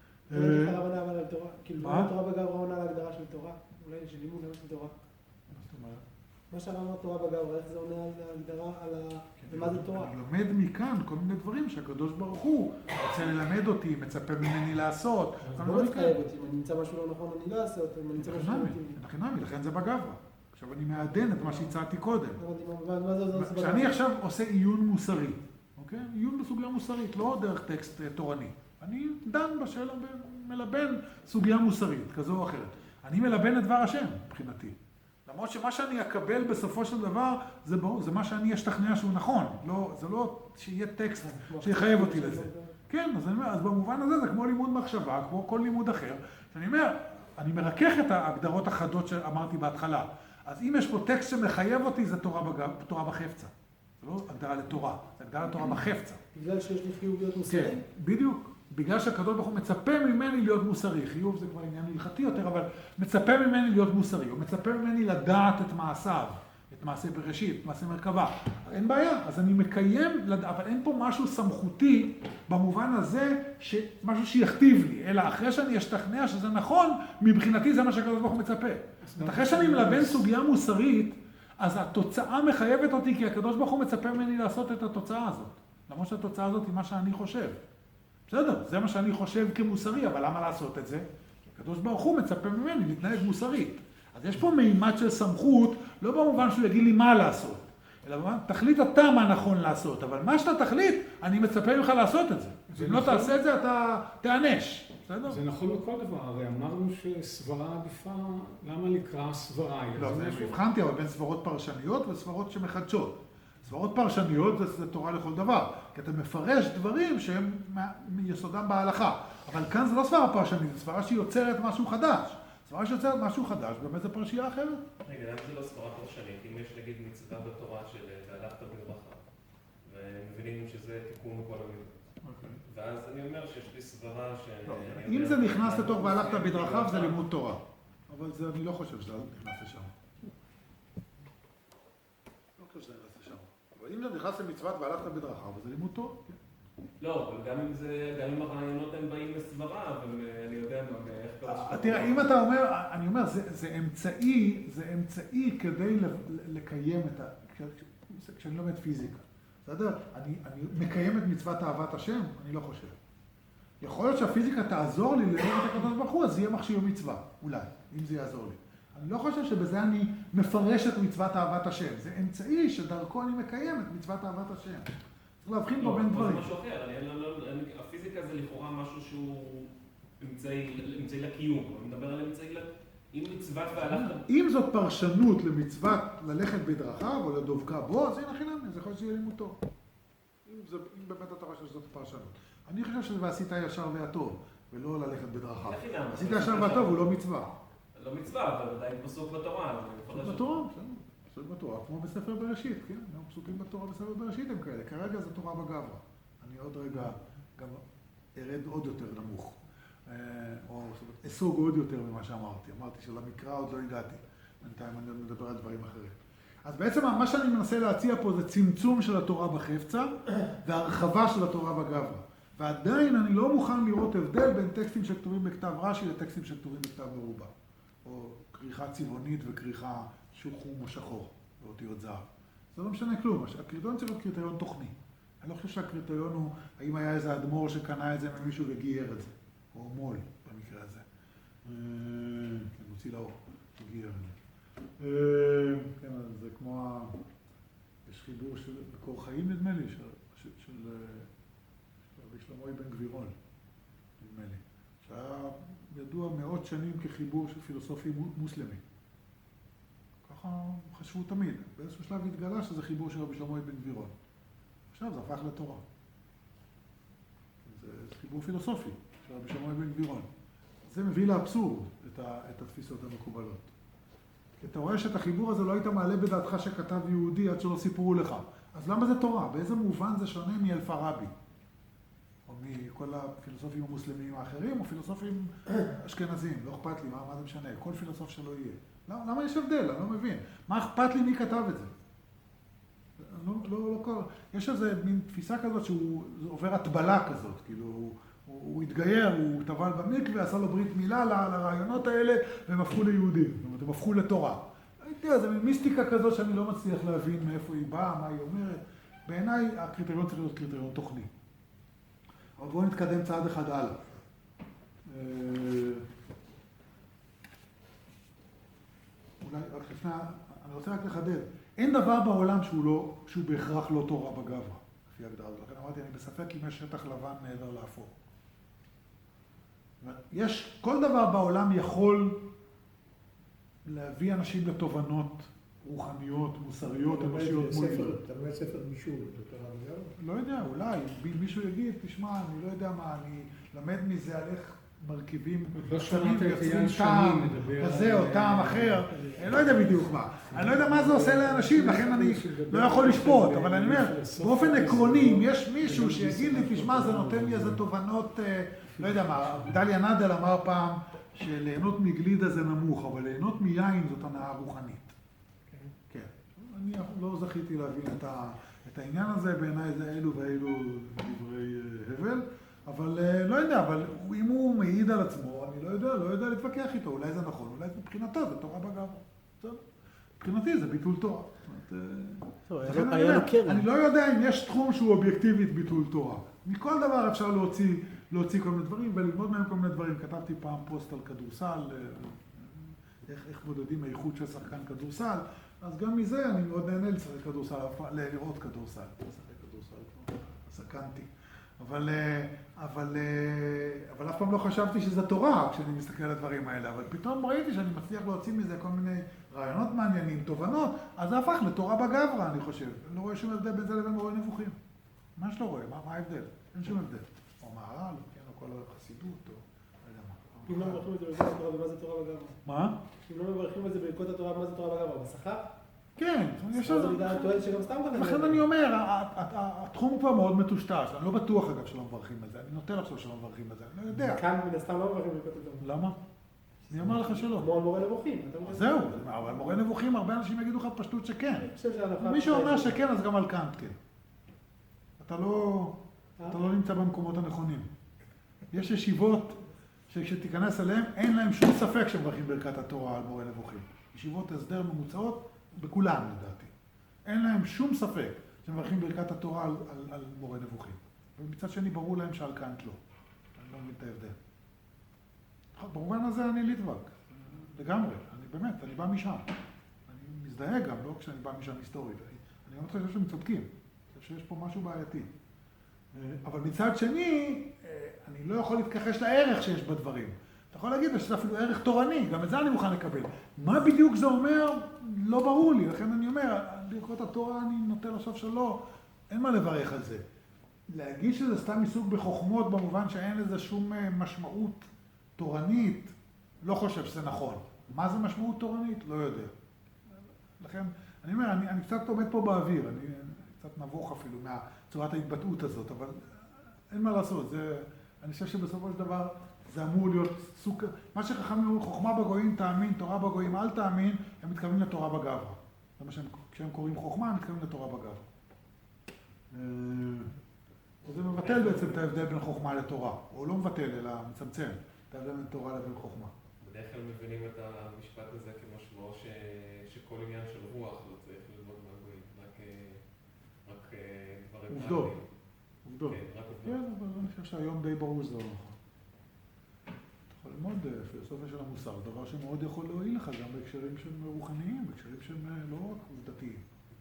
לא נקרא רבנה אבל על תורה, כאילו מה? תורה בגברא עונה על ההגדרה של תורה, אולי של לימוד של תורה. מה זאת אומרת? מה שאמר תורה בגברא, איך זה עונה על ההגדרה, על ה... ומה זה תורה? אני לומד מכאן כל מיני דברים שהקדוש ברוך הוא רוצה ללמד אותי, מצפה ממני לעשות. אז לא מתחייב אותי, אם אני נמצא משהו לא נכון אני לא אעשה אותו, אם אני נמצא משהו לא מתאים לי. חינמי, לכן זה בגברא. עכשיו אני מעדן את מה שהצעתי קודם. מה זה עושה בגברא? כשאני עכשיו עושה עיון מוסרי, אוקיי? עיון בסוגיה מוסרית, לא דרך טקסט תורני. אני דן בשאלה, מלבן סוגיה מוסרית, כזו או אחרת. אני מלבן את דבר השם, מבחינתי. למרות שמה שאני אקבל בסופו של דבר, זה ברור, זה מה שאני אשתכנע שהוא נכון. לא, זה לא שיהיה טקסט שיחייב אותי לזה. כן, אז אני אומר, אז במובן הזה זה כמו לימוד מחשבה, כמו כל לימוד אחר. שאני אומר, אני מרכך את ההגדרות החדות שאמרתי בהתחלה. אז אם יש פה טקסט שמחייב אותי, זה תורה, בג... תורה בחפצה. זה לא הגדרה לתורה, זה הגדרה לתורה בחפצה. בגלל שיש לי חיוב להיות מוסרי? כן, בדיוק. בגלל שהקדוש ברוך הוא מצפה ממני להיות מוסרי. חיוב זה כבר עניין הלכתי יותר, אבל מצפה ממני להיות מוסרי. הוא מצפה ממני לדעת את מעשיו, את מעשה בראשית, את מעשה מרכבה. אין בעיה, אז אני מקיים, אבל אין פה משהו סמכותי במובן הזה, משהו שיכתיב לי, אלא אחרי שאני אשתכנע שזה נכון, מבחינתי זה מה שהקדוש ברוך הוא מצפה. אחרי שאני מלבן סוגיה מוסרית, אז התוצאה מחייבת אותי, כי הקדוש ברוך הוא מצפה ממני לעשות את התוצאה הזאת. למרות שהתוצאה הזאת היא מה שאני חושב. בסדר, זה מה שאני חושב כמוסרי, אבל למה לעשות את זה? כי הקדוש ברוך הוא מצפה ממני להתנהג מוסרית. אז יש פה מימד של סמכות, לא במובן שהוא יגיד לי מה לעשות, אלא במובן, תחליט אתה מה נכון לעשות, אבל מה שאתה תחליט, אני מצפה ממך לעשות את זה. אם לא תעשה את זה, אתה תענש. בסדר? זה נכון בכל דבר, הרי אמרנו שסברה עדיפה, למה לקרוא סברה? לא, זה הבחנתי, אבל בין סברות פרשניות וסברות שמחדשות. סברות פרשניות זה, זה תורה לכל דבר, כי אתה מפרש דברים שהם מיסודם בהלכה. אבל כאן זה לא סברה פרשנית, זה סברה שיוצרת משהו חדש. סברה שיוצרת משהו חדש, באמת זה פרשייה אחרת. רגע, למה זה לא סברה פרשנית? אם יש נגיד מצווה בתורה של והלכת בברכה, ומבינים שזה תיקון כל המידות. ואז אני אומר שיש לי סברה ש... אם זה נכנס לתוך והלכת בדרכיו זה לימוד תורה. אבל זה, אני לא חושב שזה נכנס לשם. לא חושב שזה נכנס לשם. אבל אם זה נכנס למצוות והלכת בדרכיו, זה לימוד תורה. לא, אבל גם אם זה, גם אם הרעיונות הם באים לסברה, ואני יודע מה, איך... תראה, אם אתה אומר, אני אומר, זה אמצעי, זה אמצעי כדי לקיים את ה... כשאני לומד פיזיקה. בסדר? אני מקיים את מצוות אהבת השם? אני לא חושב. יכול להיות שהפיזיקה תעזור לי לאהוב את הקדוש ברוך הוא, אז זה יהיה מכשיר מצווה, אולי, אם זה יעזור לי. אני לא חושב שבזה אני מפרש את מצוות אהבת השם. זה אמצעי שדרכו אני מקיים את מצוות אהבת השם. צריך להבחין פה בין דברים. זה משהו אחר. הפיזיקה זה לכאורה משהו שהוא אמצעי לקיום. אני מדבר על אמצעי עם מצוות והלכת... אם זאת פרשנות למצוות ללכת בדרכיו או לדבקה בו, אז הנה חינם, זה יכול להיות שיהיה לימוד טוב. אם באמת אתה חושב שזאת פרשנות. אני חושב שזה ועשית ישר והטוב, ולא ללכת בדרכיו. עשית ישר והטוב הוא לא מצווה. לא מצווה, אבל עדיין פסוק בתורה. פסוק בתורה, בסדר. פסוק בתורה, כמו בספר בראשית, כן? פסוקים בתורה בספר בראשית הם כאלה. כרגע זה תורה בגברא. אני עוד רגע גם ארד עוד יותר נמוך. או אסוג עוד יותר ממה שאמרתי. אמרתי שלמקרא עוד לא הגעתי. בינתיים אני מדבר על דברים אחרים. אז בעצם מה שאני מנסה להציע פה זה צמצום של התורה בחפצה והרחבה של התורה בגברא. ועדיין אני לא מוכן לראות הבדל בין טקסטים שכתובים בכתב רש"י לטקסטים שכתובים בכתב מרובע. או כריכה צבעונית וכריכה שחום או שחור, באותיות זהב. זה לא משנה כלום. הקריטריון צריך להיות קריטריון תוכני. אני לא חושב שהקריטריון הוא האם היה איזה אדמו"ר שקנה את זה ממישהו וגייר את זה. או מול, במקרה הזה. כן, מוציא לאור, גייר את זה. כן, זה כמו, יש חיבור של מקור חיים נדמה לי, של רבי שלמה בן גבירול, נדמה לי. שהיה ידוע מאות שנים כחיבור של פילוסופי מוסלמי. ככה חשבו תמיד. באיזשהו שלב התגלה שזה חיבור של רבי שלמה בן גבירול. עכשיו זה הפך לתורה. זה חיבור פילוסופי של רבי שלמה בן גבירול. זה מביא לאבסורד את, ה, את התפיסות המקובלות. כי אתה רואה שאת החיבור הזה לא היית מעלה בדעתך שכתב יהודי עד שלא סיפרו לך. אז למה זה תורה? באיזה מובן זה שונה מאלפרבי? או מכל הפילוסופים המוסלמיים האחרים, או פילוסופים אשכנזים, לא אכפת לי, מה, מה זה משנה? כל פילוסוף שלא יהיה. למה, למה יש הבדל? אני לא מבין. מה אכפת לי מי כתב את זה? לא, לא, לא כל... יש איזו מין תפיסה כזאת שהוא עובר הטבלה כזאת, כאילו הוא, הוא, הוא התגייר, הוא טבל במקווה, עשה לו ברית מילה ל, לרעיונות האלה, והם הפכו ליהודים, זאת אומרת, הם הפכו לתורה. תראה, זו מין מיסטיקה כזאת שאני לא מצליח להבין מאיפה היא באה, מה היא אומרת. בעיניי הקריטריון צריך להיות קריטריון תוכני. אבל בואו נתקדם צעד אחד הלאה. אולי רק לפני, אני רוצה רק לחדד. אין דבר בעולם שהוא לא, שהוא בהכרח לא תורה בגברא, לפי הגדרה הזאת. לכן אמרתי, אני בספק אם יש שטח לבן מעבר לאפור. יש, כל דבר בעולם יכול להביא אנשים לתובנות רוחניות, מוסריות, אנושיות מועילות. אתה לומד ספר בישול, זה תורה בגברא? לא יודע, אולי, מישהו יגיד, תשמע, אני לא יודע מה, אני למד מזה על איך מרכיבים, לא שמעת את אייל שני מדבר כזה או טעם אחר, אני לא יודע בדיוק מה. אני לא יודע מה זה עושה לאנשים, לכן אני לא יכול לשפוט, אבל אני אומר, באופן עקרוני, אם יש מישהו שיגיד לי, תשמע, זה נותן לי איזה תובנות, לא יודע מה, דליה נדל אמר פעם שליהנות מגלידה זה נמוך, אבל ליהנות מיין זאת הנאה רוחנית. כן. אני לא זכיתי להבין את העניין הזה, בעיניי זה אלו ואלו דברי הבל. אבל לא יודע, אבל אם הוא מעיד על עצמו, אני לא יודע, לא יודע להתווכח איתו, אולי זה נכון, אולי מבחינתו זה תורה בגברא. מבחינתי זה ביטול תורה. אני לא יודע אם יש תחום שהוא אובייקטיבית ביטול תורה. מכל דבר אפשר להוציא, להוציא כל מיני דברים וללמוד מהם כל מיני דברים. כתבתי פעם פוסט על כדורסל, איך, איך מודדים האיכות של שחקן כדורסל, אז גם מזה אני מאוד נהנה לשחק כדורסל, לראות כדורסל. לשחק כדורסל, סקנתי. אבל, אבל, אבל אף פעם לא חשבתי שזה תורה כשאני מסתכל על הדברים האלה, אבל פתאום ראיתי שאני מצליח להוציא מזה כל מיני רעיונות מעניינים, תובנות, אז זה הפך לתורה בגברא, אני חושב. אני לא רואה שום הבדל בין זה לבין מורה נבוכים. מה שלא רואה? מה, מה ההבדל? אין שום הבדל. או מהר"ל, כן, או כל החסידות, או לא יודע מה. אם לא מברכים את זה ברכות התורה, ומה זה תורה בגברא? מה? אם לא מברכים את זה ברכות התורה, ומה זה תורה בגברא? בשכר? כן, יש לזה... טוען שגם סתם ככה... לכן אני אומר, התחום כבר מאוד מטושטש, אני לא בטוח אגב שלא מברכים על זה, אני נוטה לחשוב שלא מברכים על זה, אני לא יודע. כאן מן הסתם לא מברכים ברכות התורה. למה? אני אומר לך שלא. כמו על מורה נבוכים. זהו, אבל מורה נבוכים, הרבה אנשים יגידו לך פשטות שכן. מי שאומר שכן, אז גם על קאנט כן. אתה לא נמצא במקומות הנכונים. יש ישיבות שכשתיכנס אליהם, אין להם שום ספק שמברכים ברכת התורה על מורה נבוכים. ישיבות הסדר ממוצעות, בכולן לדעתי. אין להם שום ספק שמברכים ברכת התורה על, על, על מורה נבוכים. ומצד שני ברור להם שעל קאנט לא. אני לא מבין את ההבדל. במובן הזה אני ליטווק, לגמרי. אני באמת, אני בא משם. אני מזדהה גם, לא כשאני בא משם היסטורית. אני גם חושב שהם צודקים. אני חושב שיש פה משהו בעייתי. אבל מצד שני, אני לא יכול להתכחש לערך שיש בדברים. אתה יכול להגיד שזה אפילו ערך תורני, גם את זה אני מוכן לקבל. מה בדיוק זה אומר? לא ברור לי, לכן אני אומר, ברכות התורה אני נוטה לחשוב שלא, אין מה לברך על זה. להגיד שזה סתם עיסוק בחוכמות במובן שאין לזה שום משמעות תורנית, לא חושב שזה נכון. מה זה משמעות תורנית? לא יודע. לכן, אני אומר, אני, אני קצת עומד פה באוויר, אני קצת נבוך אפילו מהצורת ההתבטאות הזאת, אבל אין מה לעשות, זה, אני חושב שבסופו של דבר, זה אמור להיות סוג... מה שחכמים אומרים, חוכמה בגויים תאמין, תורה בגויים אל תאמין, הם מתכוונים לתורה בגברא. זה מה שהם, כשהם קוראים חוכמה, הם מתכוונים לתורה בגברא. זה מבטל בעצם את ההבדל בין חוכמה לתורה. או לא מבטל, אלא מצמצם את ההבדל בין תורה לבין חוכמה. בדרך כלל מבינים את המשפט הזה כמשמעו ש... שכל עניין של רוח לא צריך ללמוד מהגויים, רק, רק דברים... עובדות. עובדות. כן, רק עובדות. כן, אבל אני חושב שהיום די ברור שזה לא נכון. יכול ללמוד פילוסופיה של המוסר, דבר שמאוד יכול להועיל לך גם בהקשרים שהם רוחניים, בהקשרים שהם לא רק עובדתיים.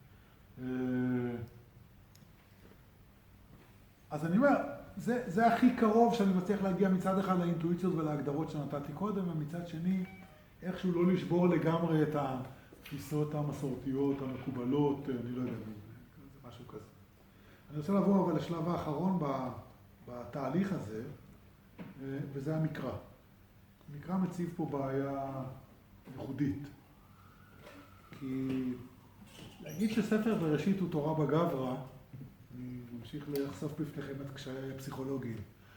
אז אני אומר, זה, זה הכי קרוב שאני מצליח להגיע מצד אחד לאינטואיציות ולהגדרות שנתתי קודם, ומצד שני, איכשהו לא לשבור לגמרי את התפיסות המסורתיות, המקובלות, אני לא יודע, זה משהו כזה. אני רוצה לעבור אבל לשלב האחרון בתהליך הזה, וזה המקרא. המקרא מציב פה בעיה ייחודית, כי להגיד שספר בראשית הוא תורה בגברא, אני ממשיך לחשוף בפניכם את קשיי הפסיכולוגיים.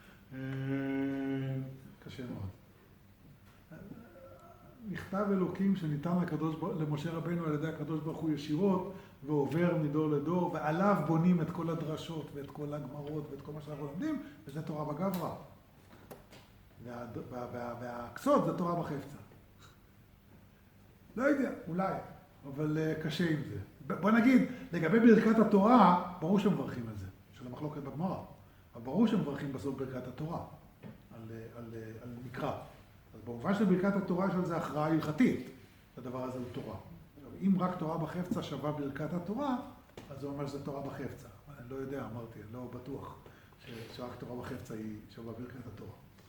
קשה מאוד. מכתב אלוקים שניתן לקדוש, למשה רבנו על ידי הקדוש ברוך הוא ישירות, ועובר מדור לדור, ועליו בונים את כל הדרשות ואת כל הגמרות ואת כל מה שאנחנו לומדים, וזה תורה בגברא. וה, וה, וה, והקסות זה תורה בחפצה. לא יודע, אולי, אבל uh, קשה עם זה. בוא נגיד, לגבי ברכת התורה, ברור שמברכים על זה, של המחלוקת בגמרא. אבל ברור שמברכים בסוף ברכת התורה, על, על, על מקרא. אז במובן של ברכת התורה יש על זה הכרעה הלכתית, הדבר הזה הוא תורה. אם רק תורה בחפצה שווה ברכת התורה, אז זה אומר שזה תורה בחפצה. אני לא יודע, אמרתי, אני לא בטוח שרק תורה בחפצה היא שווה ברכת התורה.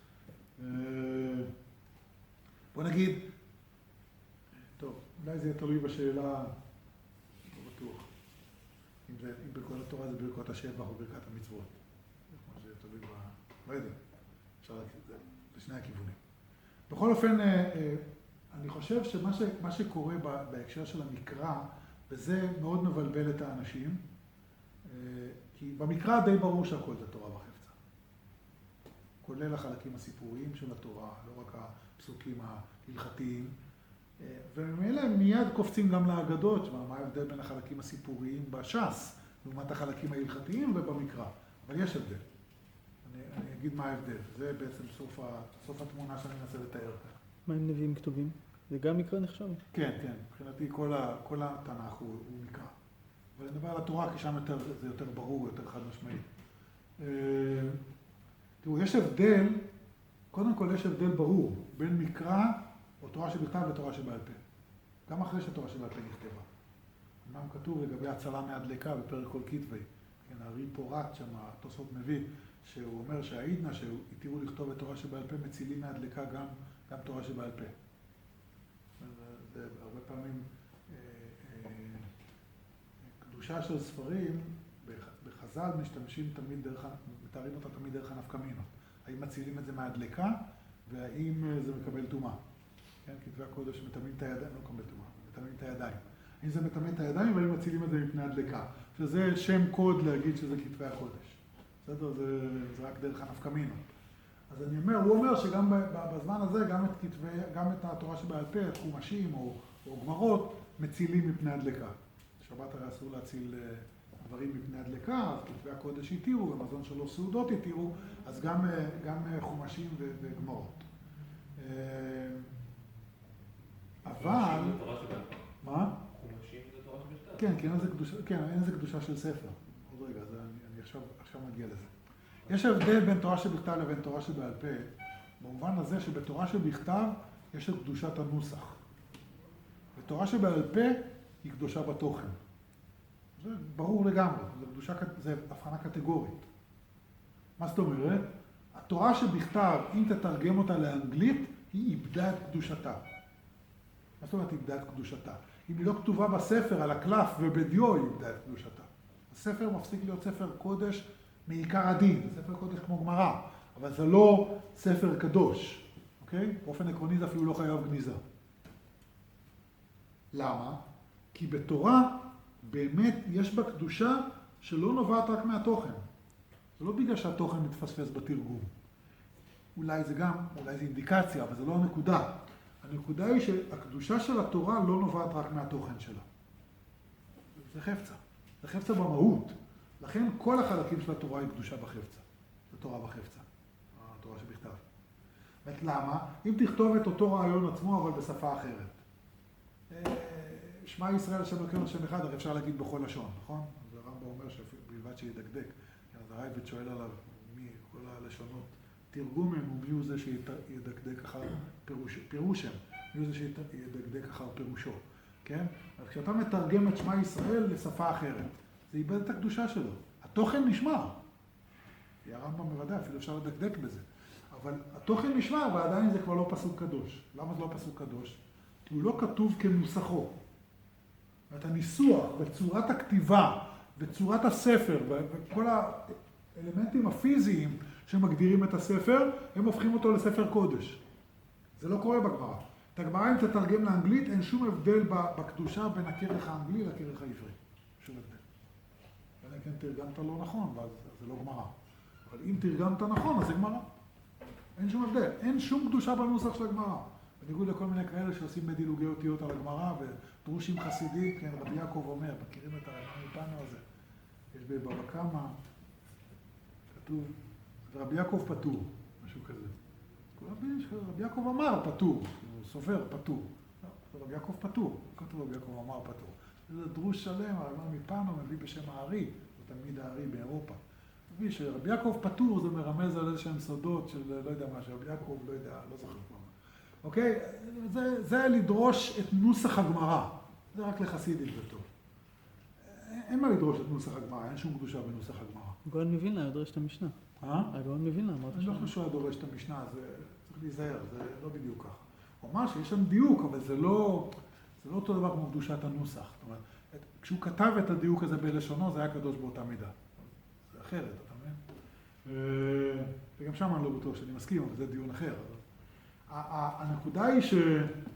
בוא נגיד, טוב, אולי זה יהיה תלוי בשאלה, לא בטוח, אם, זה, אם ברכות התורה זה ברכות השבח או ברכת המצוות. זה תלוי ב... לא יודע, אפשר להגיד את זה לשני הכיוונים. בכל אופן, אני חושב שמה ש, מה שקורה בהקשר של המקרא, וזה מאוד מבלבל את האנשים, כי במקרא די ברור שהכל זה תורה בחפצה. כולל החלקים הסיפוריים של התורה, לא רק הפסוקים ההלכתיים. וממילא מיד קופצים גם לאגדות, מה ההבדל בין החלקים הסיפוריים בש"ס, לעומת החלקים ההלכתיים ובמקרא. אבל יש הבדל. אני, אני אגיד מה ההבדל. זה בעצם סוף, ה, סוף התמונה שאני מנסה לתאר כאן. מה עם נביאים כתובים? זה גם מקרא נחשב? כן, כן. מבחינתי כל, ה, כל התנ"ך הוא, הוא מקרא. אבל אני מדבר על התורה, כי שם יותר, זה יותר ברור, יותר חד משמעי. תראו, יש הבדל, קודם כל יש הבדל ברור, בין מקרא או תורה שבכתב ותורה שבעל פה. גם אחרי שתורה שבעל פה נכתבה. אמנם כתוב לגבי הצלה מהדלקה בפרק כל כתבי. כן, הארי פורט שם, התוספות מביא, שהוא אומר שהעידנא שהתירו לכתוב את תורה שבעל פה מצילים מהדלקה גם, גם תורה שבעל פה. זה הרבה פעמים אה, אה, קדושה של ספרים, בחז"ל משתמשים תמיד דרך, מתארים אותה תמיד דרך הנפקא מינות. האם מצילים את זה מהדלקה, והאם זה מקבל טומאה. כן, כתבי הקודש מטמאים את הידיים, לא מקבל טומאה, מטמאים את הידיים. האם זה מטמא את הידיים, והאם מצילים את זה מפני הדלקה. שזה שם קוד להגיד שזה כתבי הקודש. בסדר? זה, זה רק דרך הנפקא מינות. אז אני אומר, הוא אומר שגם בזמן הזה, גם את כתבי, גם את התורה שבעל פה, את חומשים או, או גמרות, מצילים מפני הדלקה. שבת הרי אסור להציל דברים מפני הדלקה, אז כתבי הקודש התירו, ומזון שלו סעודות התירו, אז גם, גם חומשים וגמרות. אבל... חומשים זה תורה שבעל פה. מה? חומשים זה תורה שבכתב. כן, כן, אין איזה קדושה, כן, אין איזה קדושה של ספר. עוד רגע, זה, אני, אני עכשיו, עכשיו מגיע לזה. יש הבדל בין תורה שבכתב לבין תורה שבעל פה, במובן הזה שבתורה שבכתב יש את קדושת הנוסח. ותורה שבעל פה היא קדושה בתוכן. זה ברור לגמרי, זה, קדושה, זה הבחנה קטגורית. מה זאת אומרת? התורה שבכתב, אם תתרגם אותה לאנגלית, היא איבדה את קדושתה. מה זאת אומרת איבדה את קדושתה? אם היא לא כתובה בספר, על הקלף ובדיו, היא איבדה את קדושתה. הספר מפסיק להיות ספר קודש מעיקר הדין, זה ספר קודש כמו גמרא, אבל זה לא ספר קדוש, אוקיי? באופן עקרוני זה אפילו לא חייב גניזה. למה? כי בתורה באמת יש בה קדושה שלא נובעת רק מהתוכן. זה לא בגלל שהתוכן מתפספס בתרגום. אולי זה גם, אולי זה אינדיקציה, אבל זה לא הנקודה. הנקודה היא שהקדושה של התורה לא נובעת רק מהתוכן שלה. זה חפצה. זה חפצה במהות. לכן כל החלקים של התורה היא קדושה בחפצה. זה תורה בחפצה. התורה שבכתב. ואת למה? אם תכתוב את אותו רעיון עצמו, אבל בשפה אחרת. שמע ישראל השם אלוקינו השם אחד, הרי אפשר להגיד בכל לשון, נכון? אז הרמב"ם אומר שבלבד שידקדק. אז הרייבד שואל עליו מי, כל הלשונות תרגום הם, ומי הוא זה שידקדק אחר פירוש, פירושם, מי הוא זה שידקדק אחר פירושו, כן? אז כשאתה מתרגם את שמע ישראל לשפה אחרת, זה איבד את הקדושה שלו. התוכן נשמר. כי הרמב"ם בוודאי, אפילו אפשר לדקדק בזה. אבל התוכן נשמר, ועדיין זה כבר לא פסוק קדוש. למה זה לא פסוק קדוש? כי הוא לא כתוב כנוסחו. את הניסוח, וצורת הכתיבה, וצורת הספר, וכל האלמנטים הפיזיים שמגדירים את הספר, הם הופכים אותו לספר קודש. זה לא קורה בגמרא. את הגמרא אם תתרגם לאנגלית, אין שום הבדל בקדושה בין הכרך האנגלי לכרך העברי. שום הבדל. אלא כן תרגמת לא נכון, ואז זה לא גמרא. אבל אם תרגמת נכון, אז זה גמרא. אין שום הבדל. אין שום קדושה בנוסח של הגמרא. בניגוד לכל מיני כאלה שעושים מדילוגי אותיות על הגמרא, ודרושים חסידים, כן, רבי יעקב אומר, מכירים את הרמב"נו הזה. יש בבבא קמא, כתוב, רבי יעקב פטור, משהו כזה. רבי יעקב אמר פטור, הוא סופר פטור. רבי יעקב פטור, כתוב רבי יעקב אמר פטור. זה דרוש שלם, הרמב"ם מפנו מביא בשם הארי, הוא תלמיד הארי באירופה. מביא שרבי יעקב פטור זה מרמז על איזשהם סודות של לא יודע מה, שרבי יעקב לא יודע, לא זוכר כבר. אוקיי? זה, זה לדרוש את נוסח הגמרא. זה רק לחסידים זה טוב. אין מה לדרוש את נוסח הגמרא, אין שום קדושה בנוסח הגמרא. הגאון מווילנה דורש את המשנה. אה? הגאון מווילנה אמרת אני לא חושב שהוא דורש את המשנה, זה צריך להיזהר, זה לא בדיוק ככה. הוא אמר שיש שם דיוק, אבל זה לא, זה לא אותו דבר כמו קדושת הנוסח. זאת אומרת, כשהוא כתב את הדיוק הזה בלשונו, זה היה קדוש באותה מידה. זה אחרת, אתה מבין? וגם שם אני לא בטוח שאני מסכים, אבל זה דיון אחר. הנקודה היא ש...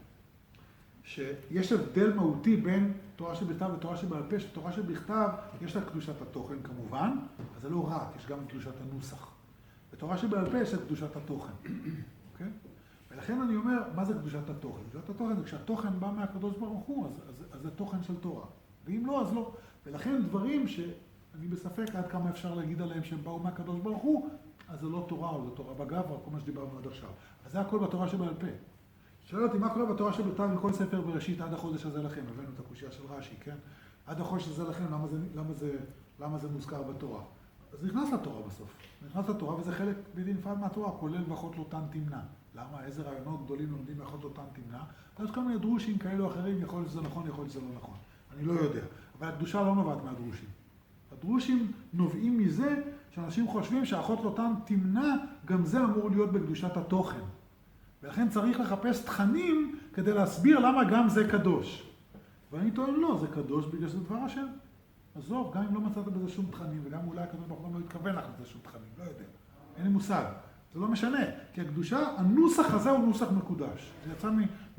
שיש הבדל מהותי בין תורה שבכתב ותורה שבעל פה, שתורה שבכתב יש לה קדושת התוכן כמובן, אבל זה לא רק, יש גם קדושת הנוסח. בתורה שבעל פה יש לה קדושת התוכן, אוקיי? ולכן אני אומר, מה זה קדושת התוכן? קדושת התוכן זה כשהתוכן בא מהקדוש ברוך הוא, אז, אז, אז זה תוכן של תורה. ואם לא, אז לא. ולכן דברים שאני בספק עד כמה אפשר להגיד עליהם שהם באו מהקדוש ברוך הוא, אז זה לא תורה, או זה תורה בגברא, כל מה שדיברנו עד עכשיו. אז זה הכל בתורה שבעל פה. שואל אותי, מה קורה בתורה שבכתב מכל ספר בראשית עד החודש הזה לכם? הבאנו את הקושיה של רש"י, כן? עד החודש הזה לכם, למה זה, למה זה, למה זה מוזכר בתורה? אז נכנס לתורה בסוף. נכנס לתורה וזה חלק בלתי נפרד מהתורה, כולל ואחות לא תן תמנע. למה? איזה רעיונות גדולים לומדים ואחות לא תן תמנע? ויש כל מיני דרושים כאלו או אחרים, יכול להיות שזה נכון, יכול להיות שזה לא נכון. אני לא יודע. אבל הקדושה לא נובעת מהדרושים. הדרושים נובעים מזה שאנשים חושבים שהאחות לא תן תמנע, גם זה אמור להיות בקדושת התוכן. ולכן צריך לחפש תכנים כדי להסביר למה גם זה קדוש. ואני טוען לא, זה קדוש בגלל שזה דבר השם. עזוב, גם אם לא מצאת בזה שום תכנים, וגם אולי הקדוש ברוך הוא לא התכוון לך בזה שום תכנים, לא יודע. אין לי מושג. זה לא משנה, כי הקדושה, הנוסח הזה הוא נוסח מקודש. זה יצא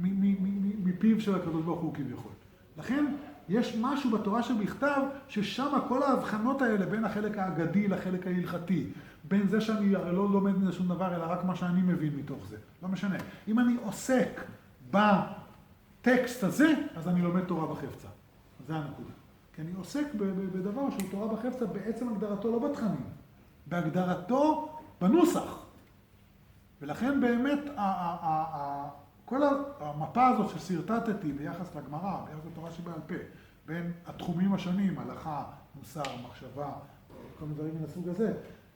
מפיו של הקדוש ברוך הוא כביכול. לכן יש משהו בתורה שבכתב, ששם כל ההבחנות האלה בין החלק האגדי לחלק ההלכתי, בין זה שאני הרי לא לומד מזה שום דבר, אלא רק מה שאני מבין מתוך זה. לא משנה. אם אני עוסק בטקסט הזה, אז אני לומד תורה בחפצה. זה הנקודה. כי אני עוסק בדבר שהוא תורה בחפצה, בעצם הגדרתו לא בתכנים, בהגדרתו בנוסח. ולכן באמת, כל המפה הזאת שסרטטתי ביחס לגמרא, ביחס לתורה שבעל פה, בין התחומים השונים, הלכה, מוסר, מחשבה, כל מיני דברים מן הסוג הזה,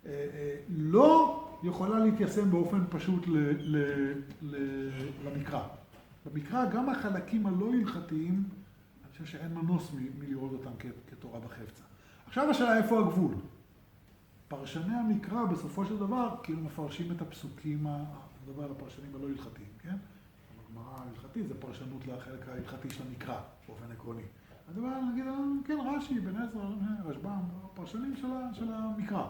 לא יכולה להתיישם באופן פשוט ל, ל, ל, למקרא. במקרא גם החלקים הלא הלכתיים, אני חושב שאין מנוס מ, מלראות אותם כ, כתורה בחפצה. עכשיו השאלה איפה הגבול? פרשני המקרא בסופו של דבר כאילו מפרשים את הפסוקים, אני מדבר על הפרשנים הלא הלכתיים, כן? הגמרא ההלכתית זה פרשנות לחלק ההלכתי של המקרא, באופן עקרוני. אני מדבר, נגיד, כן, רש"י, בן עזרא, רשב"ם, פרשנים של, של המקרא.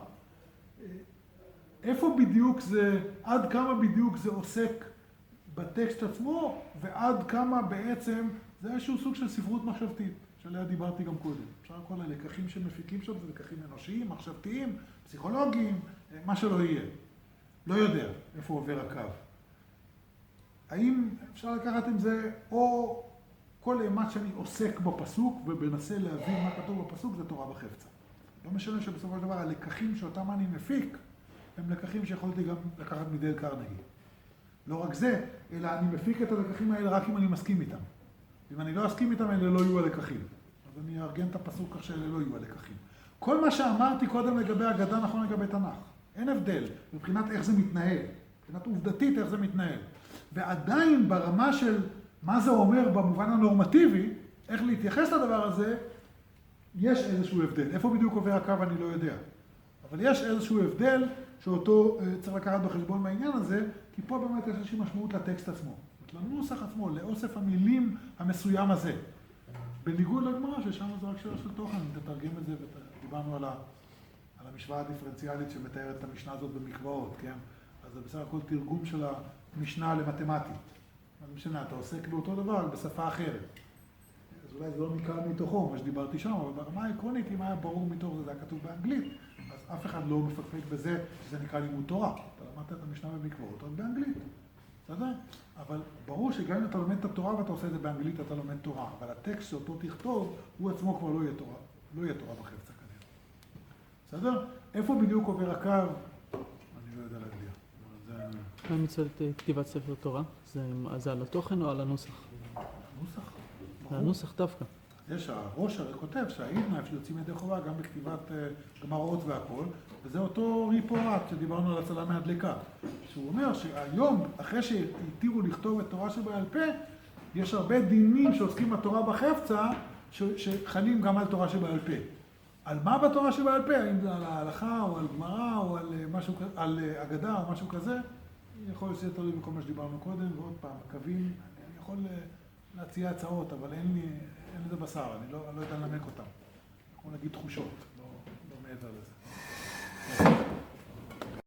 איפה בדיוק זה, עד כמה בדיוק זה עוסק בטקסט עצמו, ועד כמה בעצם זה איזשהו סוג של ספרות מחשבתית, שעליה דיברתי גם קודם. אפשר כל הלקחים שמפיקים שם, זה לקחים אנושיים, מחשבתיים, פסיכולוגיים, מה שלא יהיה. לא יודע איפה עובר הקו. האם אפשר לקחת עם זה, או כל אימת שאני עוסק בפסוק, ובנסה להבין מה כתוב בפסוק, זה תורה בחפצה. לא משנה שבסופו של דבר הלקחים שאותם אני מפיק, הם לקחים שיכולתי גם לקחת מדייל קרנגי. לא רק זה, אלא אני מפיק את הלקחים האלה רק אם אני מסכים איתם. אם אני לא אסכים איתם, אלה לא יהיו הלקחים. אז אני אארגן את הפסוק כך שאלה לא יהיו הלקחים. כל מה שאמרתי קודם לגבי אגדה נכון לגבי תנ"ך. אין הבדל מבחינת איך זה מתנהל, מבחינת עובדתית איך זה מתנהל. ועדיין ברמה של מה זה אומר במובן הנורמטיבי, איך להתייחס לדבר הזה, יש איזשהו הבדל. איפה בדיוק עובר הקו אני לא יודע. אבל יש איזשהו הבדל שאותו צריך לקחת בחשבון מהעניין הזה, כי פה באמת יש איזושהי משמעות לטקסט עצמו. לנוסח עצמו, לאוסף המילים המסוים הזה. בניגוד לגמרא, ששם זה רק שאלה של תוכן, אם תתרגם את זה, ודיברנו על, ה, על המשוואה הדיפרנציאלית שמתארת את המשנה הזאת במקוואות, כן? אז זה בסך הכל תרגום של המשנה למתמטית. אז משנה, אתה עוסק באותו דבר, רק בשפה אחרת. אז אולי זה לא נקרא מתוכו, מה שדיברתי שם, אבל ברמה העקרונית, אם היה ברור מתוך זה, זה היה כתוב באנגלית, אז אף אחד לא מפקפק בזה שזה נקרא לימוד תורה. אתה למדת את המשנה במקוואות, עוד באנגלית. בסדר? אבל ברור שגם אם אתה לומד את התורה ואתה עושה את זה באנגלית, אתה לומד תורה. אבל הטקסט שאותו תכתוב, הוא עצמו כבר לא יהיה תורה. לא יהיה תורה בחפץ כנראה. בסדר? איפה בדיוק עובר הקו? אני לא יודע להגדיר. זה... מה מצוות כתיבת ספר תורה? זה, זה על התוכן או על הנוסח? הנוסח. על הנוסח דווקא. יש, הראש הרי כותב שהאידנא שיוצאים ידי חובה גם בכתיבת uh, גמרות והכל, וזה אותו ריפורט שדיברנו על הצלה מהדלקה. שהוא אומר שהיום, אחרי שהתירו לכתוב את תורה שבעל פה, יש הרבה דינים שעוסקים בתורה בחפצה, ש, שחלים גם על תורה שבעל פה. על מה בתורה שבעל פה? האם זה על ההלכה או על גמרא או על משהו כזה, על אגדה או משהו כזה? יכול להיות שזה תלוי בכל מה שדיברנו קודם, ועוד פעם, הקווים, אני יכול להציע הצעות, אבל אין לי... אין לזה בשר, אני לא, אני לא יודע לנמק אותם. אנחנו נגיד תחושות, לא, לא מעבר לזה.